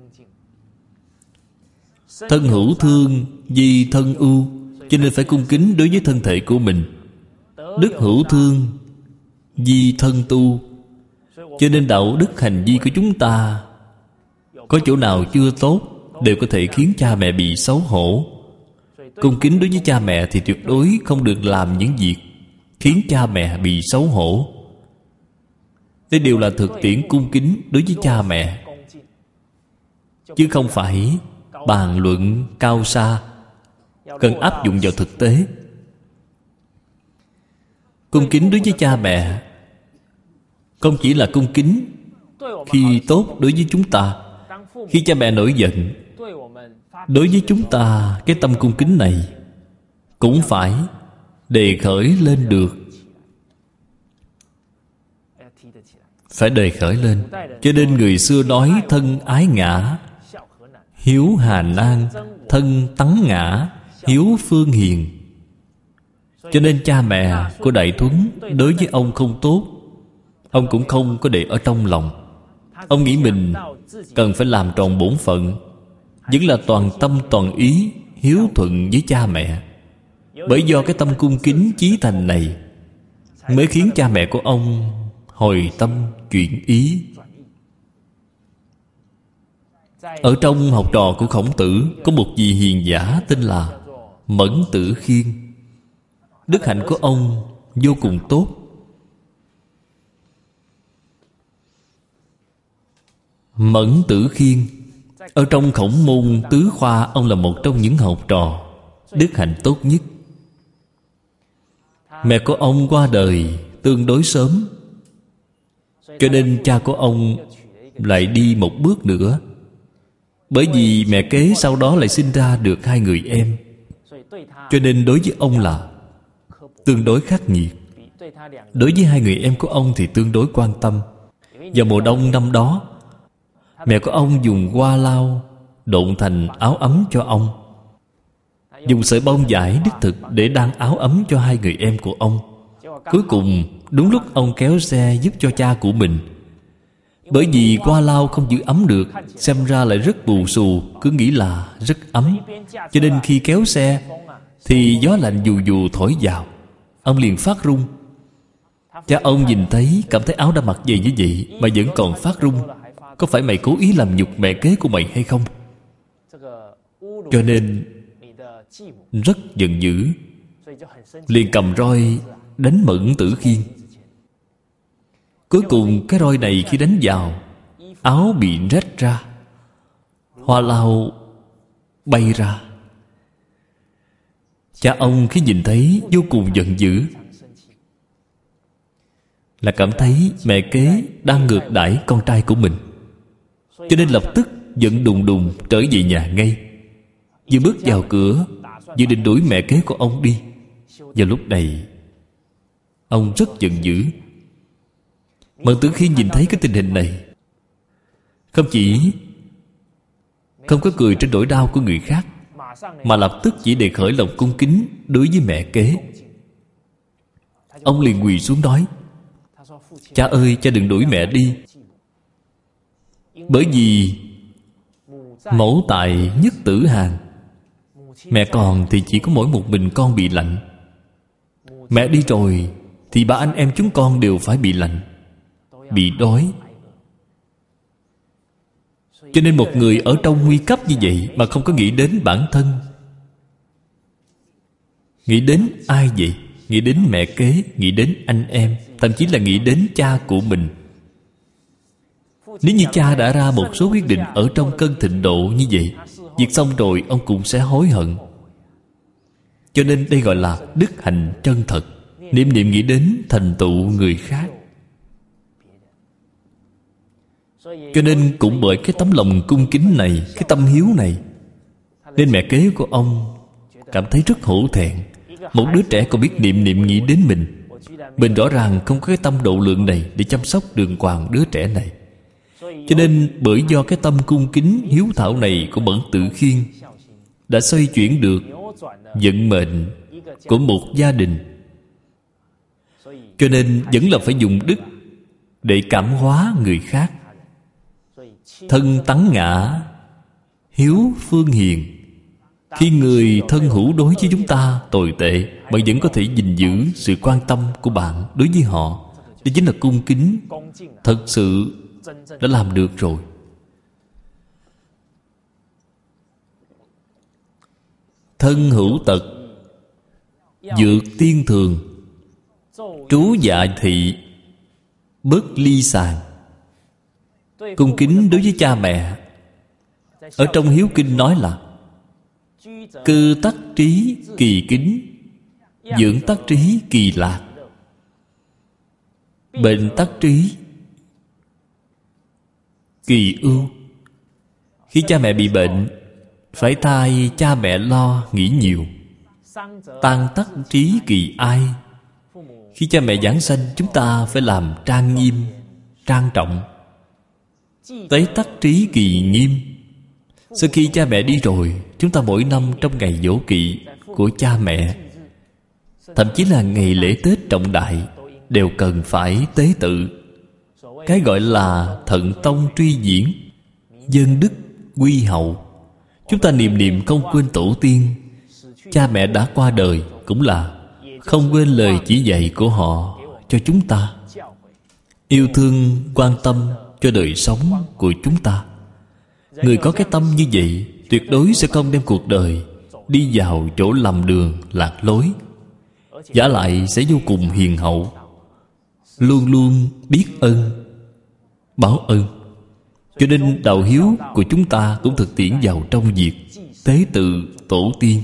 Thân hữu thương, di thân ưu. Cho nên phải cung kính đối với thân thể của mình. Đức hữu thương, di thân tu. Cho nên đạo đức hành vi của chúng ta có chỗ nào chưa tốt đều có thể khiến cha mẹ bị xấu hổ. Cung kính đối với cha mẹ thì tuyệt đối không được làm những việc khiến cha mẹ bị xấu hổ. Đây đều là thực tiễn cung kính đối với cha mẹ, chứ không phải bàn luận cao xa, cần áp dụng vào thực tế. Cung kính đối với cha mẹ không chỉ là cung kính khi tốt đối với chúng ta. Khi cha mẹ nổi giận, đối với chúng ta cái tâm cung kính này cũng phải đề khởi lên được. Phải đề khởi lên. Cho nên người xưa nói thân ái ngã, hiếu hà nan. Thân tắng ngã, hiếu phương hiền. Cho nên cha mẹ của Đại Thuấn đối với ông không tốt, ông cũng không có để ở trong lòng. Ông nghĩ mình cần phải làm tròn bổn phận, vẫn là toàn tâm toàn ý hiếu thuận với cha mẹ. Bởi do cái tâm cung kính chí thành này mới khiến cha mẹ của ông hồi tâm chuyển ý. Ở trong học trò của Khổng Tử có một vị hiền giả tên là Mẫn Tử Khiên. Đức hạnh của ông vô cùng tốt. Mẫn Tử Khiên ở trong Khổng Môn Tứ Khoa, ông là một trong những học trò đức hạnh tốt nhất. Mẹ của ông qua đời tương đối sớm, cho nên cha của ông lại đi một bước nữa. Bởi vì mẹ kế sau đó lại sinh ra được hai người em, cho nên đối với ông là tương đối khắc nghiệt. Đối với hai người em của ông thì tương đối quan tâm. Vào mùa đông năm đó, mẹ của ông dùng hoa lau độn thành áo ấm cho ông, dùng sợi bông vải đích thực để đan áo ấm cho hai người em của ông. Cuối cùng đúng lúc ông kéo xe giúp cho cha của mình. Bởi vì hoa lau không giữ ấm được, xem ra lại rất bù xù, cứ nghĩ là rất ấm, cho nên khi kéo xe thì gió lạnh vù vù thổi vào, ông liền phát run. Cha ông nhìn thấy, cảm thấy áo đã mặc dày như vậy mà vẫn còn phát run. Có phải mày cố ý làm nhục mẹ kế của mày hay không? Cho nên rất giận dữ, liền cầm roi đánh Mẫn Tử Khiên. Cuối cùng cái roi này khi đánh vào, áo bị rách ra, hoa lau bay ra. Cha ông khi nhìn thấy vô cùng giận dữ, là cảm thấy mẹ kế đang ngược đãi con trai của mình, cho nên lập tức giận đùng đùng trở về nhà ngay. Vừa bước vào cửa, dự định đuổi mẹ kế của ông đi. Vào lúc này ông rất giận dữ. Mẫn Tử Khiên nhìn thấy cái tình hình này, không chỉ không có cười trên nỗi đau của người khác, mà lập tức chỉ đề khởi lòng cung kính đối với mẹ kế. Ông liền quỳ xuống nói: cha ơi, cha đừng đuổi mẹ đi. Bởi vì mẫu tại nhất tử hàng, mẹ còn thì chỉ có mỗi một mình con bị lạnh. Mẹ đi rồi thì ba anh em chúng con đều phải bị lạnh, bị đói. Cho nên một người ở trong nguy cấp như vậy mà không có nghĩ đến bản thân, nghĩ đến ai vậy? Nghĩ đến mẹ kế, nghĩ đến anh em, thậm chí là nghĩ đến cha của mình. Nếu như cha đã ra một số quyết định ở trong cơn thịnh độ như vậy, việc xong rồi ông cũng sẽ hối hận. Cho nên đây gọi là đức hạnh chân thật, niệm niệm nghĩ đến thành tựu người khác. Cho nên cũng bởi cái tấm lòng cung kính này, cái tâm hiếu này, nên mẹ kế của ông cảm thấy rất hổ thẹn. Một đứa trẻ còn biết niệm niệm nghĩ đến mình, mình rõ ràng không có cái tâm độ lượng này để chăm sóc đường hoàng đứa trẻ này. Cho nên bởi do cái tâm cung kính hiếu thảo này của Mẫn Tử Khiên đã xoay chuyển được vận mệnh của một gia đình. Cho nên vẫn là phải dùng đức để cảm hóa người khác. Thân tắng ngã, hiếu phương hiền. Khi người thân hữu đối với chúng ta tồi tệ, bạn vẫn có thể gìn giữ sự quan tâm của bạn đối với họ. Đây chính là cung kính thật sự đã làm được rồi. Thân hữu tật, dược tiên thường, trú dạ thị, bất ly sàng. Cung kính đối với cha mẹ, ở trong Hiếu Kinh nói là cư tắc trí kỳ kính, dưỡng tắc trí kỳ lạc, bệnh tắc trí kỳ ưu. Khi cha mẹ bị bệnh, phải thay cha mẹ lo nghĩ nhiều. Tang tắc trí kỳ ai. Khi cha mẹ giảng sanh, chúng ta phải làm trang nghiêm, trang trọng. Tế tắc trí kỳ nghiêm. Sau khi cha mẹ đi rồi, chúng ta mỗi năm trong ngày giỗ kỵ của cha mẹ, thậm chí là ngày lễ Tết trọng đại, đều cần phải tế tự. Cái gọi là thận tông truy diễn, dân đức quy hậu. Chúng ta niệm niệm không quên tổ tiên. Cha mẹ đã qua đời cũng là không quên lời chỉ dạy của họ cho chúng ta, yêu thương quan tâm cho đời sống của chúng ta. Người có cái tâm như vậy tuyệt đối sẽ không đem cuộc đời đi vào chỗ lầm đường lạc lối, vả lại sẽ vô cùng hiền hậu, luôn luôn biết ơn báo ơn. Cho nên đạo hiếu của chúng ta cũng thực tiễn vào trong việc tế tự tổ tiên.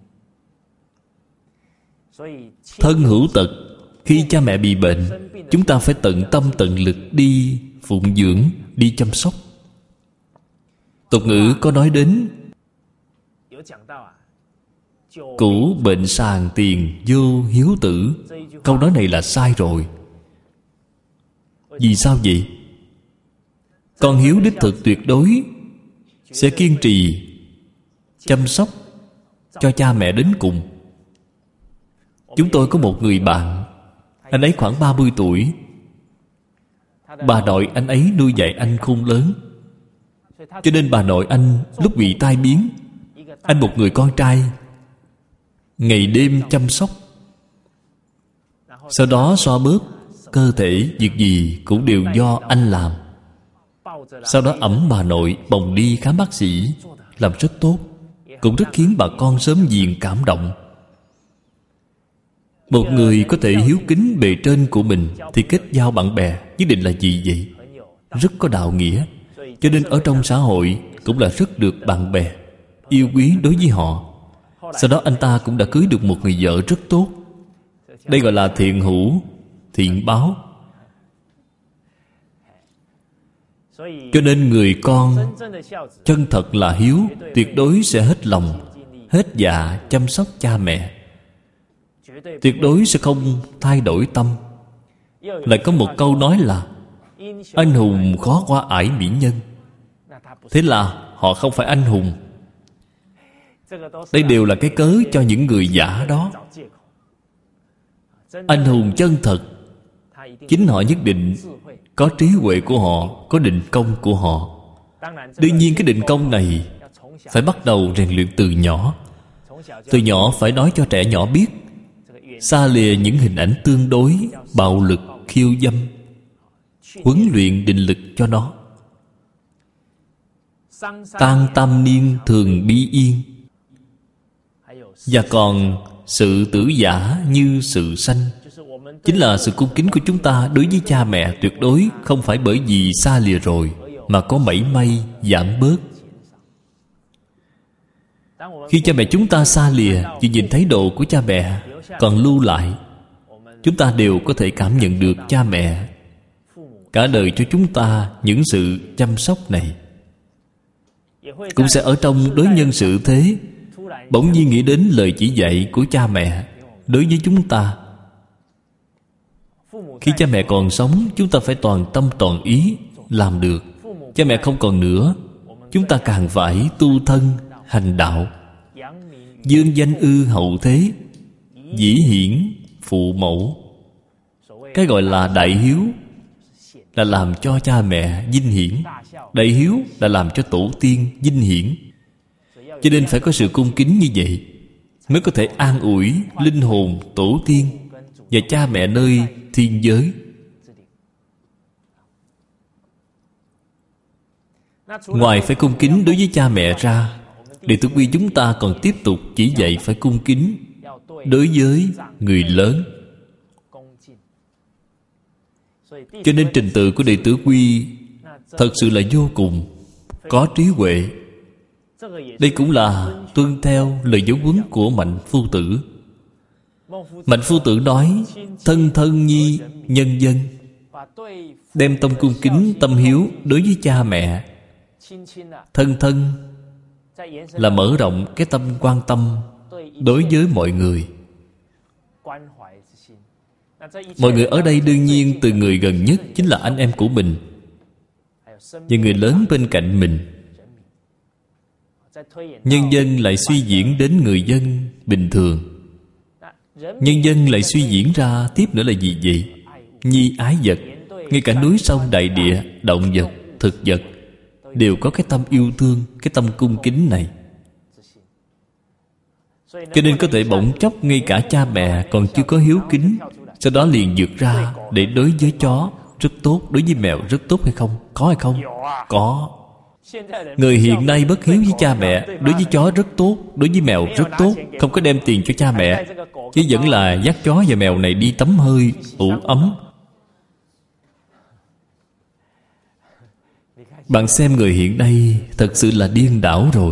Thân hữu tật, khi cha mẹ bị bệnh, chúng ta phải tận tâm tận lực đi phụng dưỡng, đi chăm sóc. Tục ngữ có nói đến cũ bệnh sàng tiền vô hiếu tử. Câu nói này là sai rồi. Vì sao vậy? Con hiếu đích thực tuyệt đối sẽ kiên trì chăm sóc cho cha mẹ đến cùng. Chúng tôi có một người bạn, anh ấy khoảng ba mươi tuổi. Bà nội anh ấy nuôi dạy anh khôn lớn, cho nên bà nội anh lúc bị tai biến, anh một người con trai ngày đêm chăm sóc. Sau đó xoa bóp cơ thể, việc gì cũng đều do anh làm. Sau đó ẵm bà nội bồng đi khám bác sĩ, làm rất tốt, cũng rất khiến bà con xóm giềng cảm động. Một người có thể hiếu kính bề trên của mình thì kết giao bạn bè nhất định là gì vậy? Rất có đạo nghĩa. Cho nên ở trong xã hội cũng là rất được bạn bè yêu quý đối với họ. Sau đó anh ta cũng đã cưới được một người vợ rất tốt. Đây gọi là thiện hữu, thiện báo. Cho nên người con chân thật là hiếu, tuyệt đối sẽ hết lòng, hết dạ chăm sóc cha mẹ, tuyệt đối sẽ không thay đổi tâm. Lại có một câu nói là anh hùng khó qua ải mỹ nhân. Thế là họ không phải anh hùng. Đây đều là cái cớ cho những người giả đó. Anh hùng chân thật, chính họ nhất định có trí huệ của họ, có định công của họ. Đương nhiên cái định công này phải bắt đầu rèn luyện từ nhỏ. Từ nhỏ phải nói cho trẻ nhỏ biết, xa lìa những hình ảnh tương đối, bạo lực, khiêu dâm, huấn luyện định lực cho nó. Tan tam niên thường bí yên. Và còn sự tử giả như sự sanh, chính là sự cung kính của chúng ta đối với cha mẹ tuyệt đối không phải bởi vì xa lìa rồi mà có mảy may giảm bớt. Khi cha mẹ chúng ta xa lìa, chỉ nhìn thấy độ của cha mẹ còn lưu lại, chúng ta đều có thể cảm nhận được cha mẹ cả đời cho chúng ta những sự chăm sóc này. Cũng sẽ ở trong đối nhân sự thế, bỗng nhiên nghĩ đến lời chỉ dạy của cha mẹ đối với chúng ta. Khi cha mẹ còn sống, chúng ta phải toàn tâm toàn ý làm được. Cha mẹ không còn nữa, chúng ta càng phải tu thân, hành đạo. Dương danh ư hậu thế, dĩ hiển phụ mẫu. Cái gọi là đại hiếu là làm cho cha mẹ vinh hiển. Đại hiếu là làm cho tổ tiên vinh hiển. Cho nên phải có sự cung kính như vậy, mới có thể an ủi linh hồn tổ tiên và cha mẹ nơi thiên giới. Ngoài phải cung kính đối với cha mẹ ra, Đệ tử Quy chúng ta còn tiếp tục chỉ dạy phải cung kính đối với người lớn. Cho nên trình tự của Đệ tử Quy thật sự là vô cùng có trí huệ. Đây cũng là tuân theo lời giáo huấn của Mạnh Phu Tử. Mạnh Phu Tử nói: thân thân nhi nhân dân. Đem tâm cung kính, tâm hiếu đối với cha mẹ. Thân thân là mở rộng cái tâm quan tâm đối với mọi người. Mọi người ở đây đương nhiên từ người gần nhất chính là anh em của mình và người lớn bên cạnh mình. Nhân dân lại suy diễn đến người dân bình thường. Nhân dân lại suy diễn ra tiếp nữa là gì vậy? Nhi ái vật. Ngay cả núi sông đại địa, động vật, thực vật đều có cái tâm yêu thương, cái tâm cung kính này. Cho nên có thể bỗng chốc ngay cả cha mẹ còn chưa có hiếu kính, sau đó liền vượt ra để đối với chó rất tốt, đối với mèo rất tốt hay không? Có hay không? Có. Người hiện nay bất hiếu với cha mẹ, đối với chó rất tốt, đối với mèo rất tốt, không có đem tiền cho cha mẹ, chứ vẫn là dắt chó và mèo này đi tắm hơi, ủ ấm. Bạn xem người hiện nay thật sự là điên đảo rồi.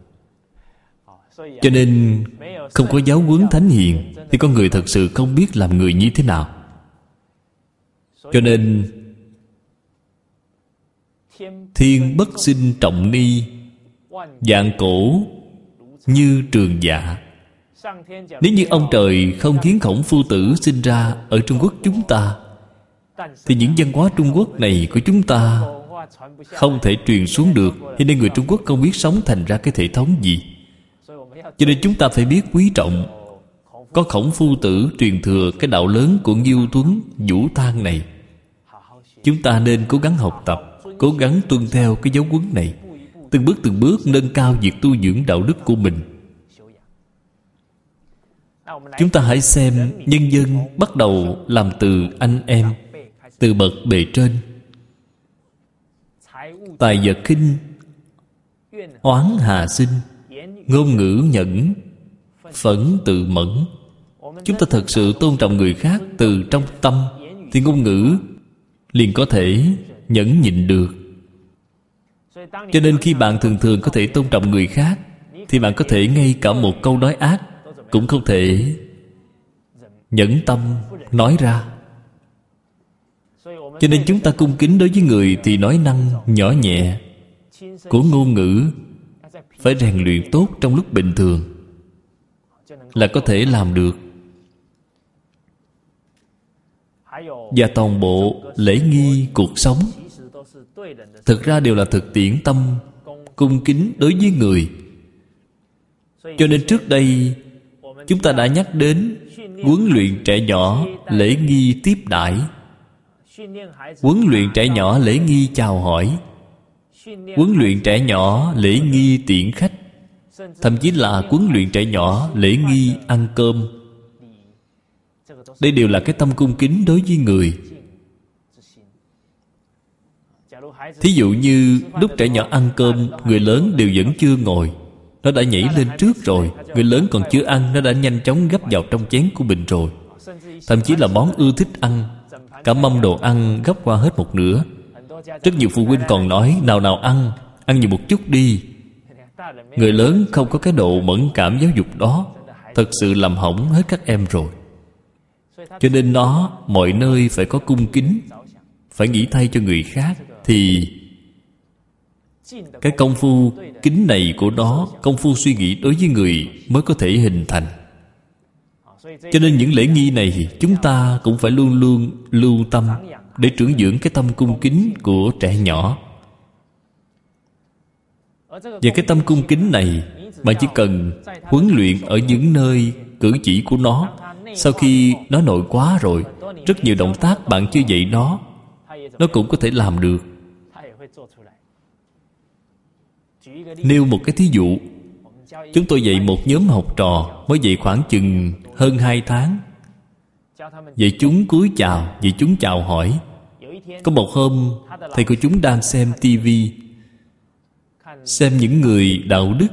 Cho nên không có giáo huấn thánh hiền thì con người thật sự không biết làm người như thế nào. Cho nên thiên bất sinh trọng ni, vạn cổ như trường dạ. Nếu như ông trời không khiến Khổng Phu Tử sinh ra ở Trung Quốc chúng ta, thì những văn hóa Trung Quốc này của chúng ta không thể truyền xuống được, cho nên người Trung Quốc không biết sống thành ra cái hệ thống gì. Cho nên chúng ta phải biết quý trọng. Có Khổng Phu Tử truyền thừa cái đạo lớn của Nghiêu Tuấn, Vũ Thang này. Chúng ta nên cố gắng học tập, cố gắng tuân theo cái giáo huấn này, từng bước từng bước nâng cao việc tu dưỡng đạo đức của mình. Chúng ta hãy xem nhân dân bắt đầu làm từ anh em, từ bậc bề trên. Tài vật khinh, oán hà sinh, ngôn ngữ nhẫn, phẫn tự mẫn. Chúng ta thật sự tôn trọng người khác từ trong tâm, thì ngôn ngữ liền có thể nhẫn nhịn được. Cho nên khi bạn thường thường có thể tôn trọng người khác, thì bạn có thể ngay cả một câu nói ác cũng không thể nhẫn tâm nói ra. Cho nên chúng ta cung kính đối với người thì nói năng nhỏ nhẹ, của ngôn ngữ phải rèn luyện tốt trong lúc bình thường là có thể làm được. Và toàn bộ lễ nghi cuộc sống thực ra đều là thực tiễn tâm cung kính đối với người. Cho nên trước đây chúng ta đã nhắc đến huấn luyện trẻ nhỏ lễ nghi tiếp đãi, huấn luyện trẻ nhỏ lễ nghi chào hỏi, huấn luyện trẻ nhỏ lễ nghi tiễn khách, thậm chí là huấn luyện trẻ nhỏ lễ nghi ăn cơm. Đây đều là cái tâm cung kính đối với người. Thí dụ như lúc trẻ nhỏ ăn cơm, người lớn đều vẫn chưa ngồi, nó đã nhảy lên trước rồi. Người lớn còn chưa ăn, nó đã nhanh chóng gấp vào trong chén của mình rồi. Thậm chí là món ưa thích ăn, cả mâm đồ ăn gấp qua hết một nửa. Rất nhiều phụ huynh còn nói, nào nào ăn, ăn nhiều một chút đi. Người lớn không có cái độ mẫn cảm giáo dục đó, thật sự làm hỏng hết các em rồi. Cho nên nó mọi nơi phải có cung kính, phải nghĩ thay cho người khác, thì cái công phu kính này của nó, công phu suy nghĩ đối với người mới có thể hình thành. Cho nên những lễ nghi này chúng ta cũng phải luôn luôn lưu tâm để trưởng dưỡng cái tâm cung kính của trẻ nhỏ. Và cái tâm cung kính này bạn chỉ cần huấn luyện ở những nơi cử chỉ của nó. Sau khi nó nội quá rồi, rất nhiều động tác bạn chưa dạy nó, nó cũng có thể làm được. Nêu một cái thí dụ, chúng tôi dạy một nhóm học trò mới dạy khoảng chừng hơn hai tháng, dạy chúng cúi chào, dạy chúng chào hỏi. Có một hôm thầy của chúng đang xem tivi, xem những người đạo đức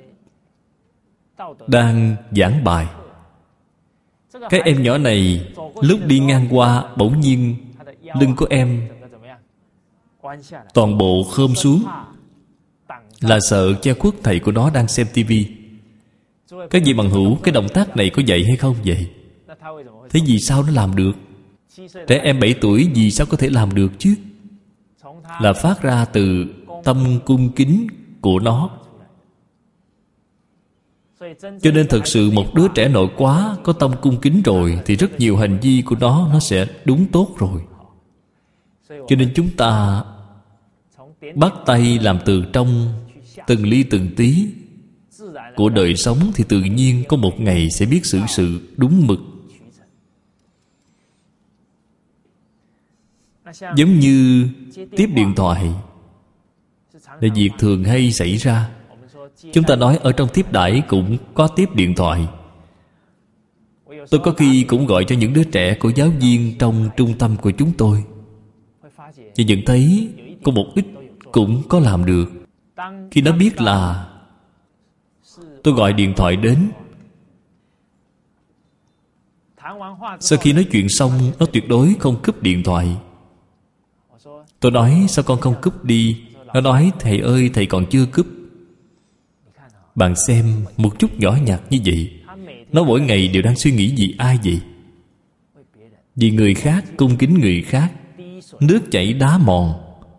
đang giảng bài. Cái em nhỏ này lúc đi ngang qua, bỗng nhiên lưng của em toàn bộ khom xuống, là sợ che khuất thầy của nó đang xem tivi. Các vị bằng hữu, cái động tác này có dạy hay không vậy? Thế vì sao nó làm được? Trẻ em bảy tuổi vì sao có thể làm được chứ? Là phát ra từ tâm cung kính của nó. Cho nên thật sự một đứa trẻ nội quá có tâm cung kính rồi, thì rất nhiều hành vi của nó nó sẽ đúng tốt rồi. Cho nên chúng ta bắt tay làm từ trong, từng ly từng tí của đời sống, thì tự nhiên có một ngày sẽ biết xử sự đúng mực. Giống như tiếp điện thoại là việc thường hay xảy ra. Chúng ta nói ở trong tiếp đãi cũng có tiếp điện thoại. Tôi có khi cũng gọi cho những đứa trẻ của giáo viên trong trung tâm của chúng tôi, và nhận thấy có một ít cũng có làm được. Khi nó biết là tôi gọi điện thoại đến, sau khi nói chuyện xong, nó tuyệt đối không cúp điện thoại. Tôi nói sao con không cúp đi? Nó nói thầy ơi, thầy còn chưa cúp. Bạn xem một chút nhỏ nhặt như vậy, nó mỗi ngày đều đang suy nghĩ vì ai vậy? Vì người khác, cung kính người khác. Nước chảy đá mòn,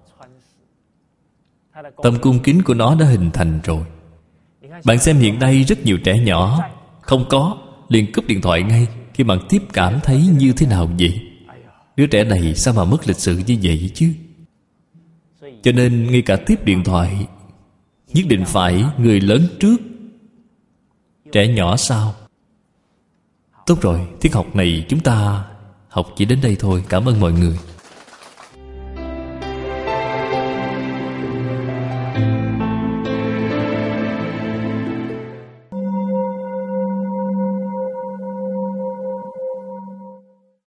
tâm cung kính của nó đã hình thành rồi. Bạn xem hiện nay rất nhiều trẻ nhỏ không có, liền cúp điện thoại ngay. Khi bạn tiếp cảm thấy như thế nào vậy? Đứa trẻ này sao mà mất lịch sự như vậy chứ? Cho nên ngay cả tiếp điện thoại nhất định phải người lớn trước, trẻ nhỏ sau. Tốt rồi, tiết học này chúng ta học chỉ đến đây thôi. Cảm ơn mọi người.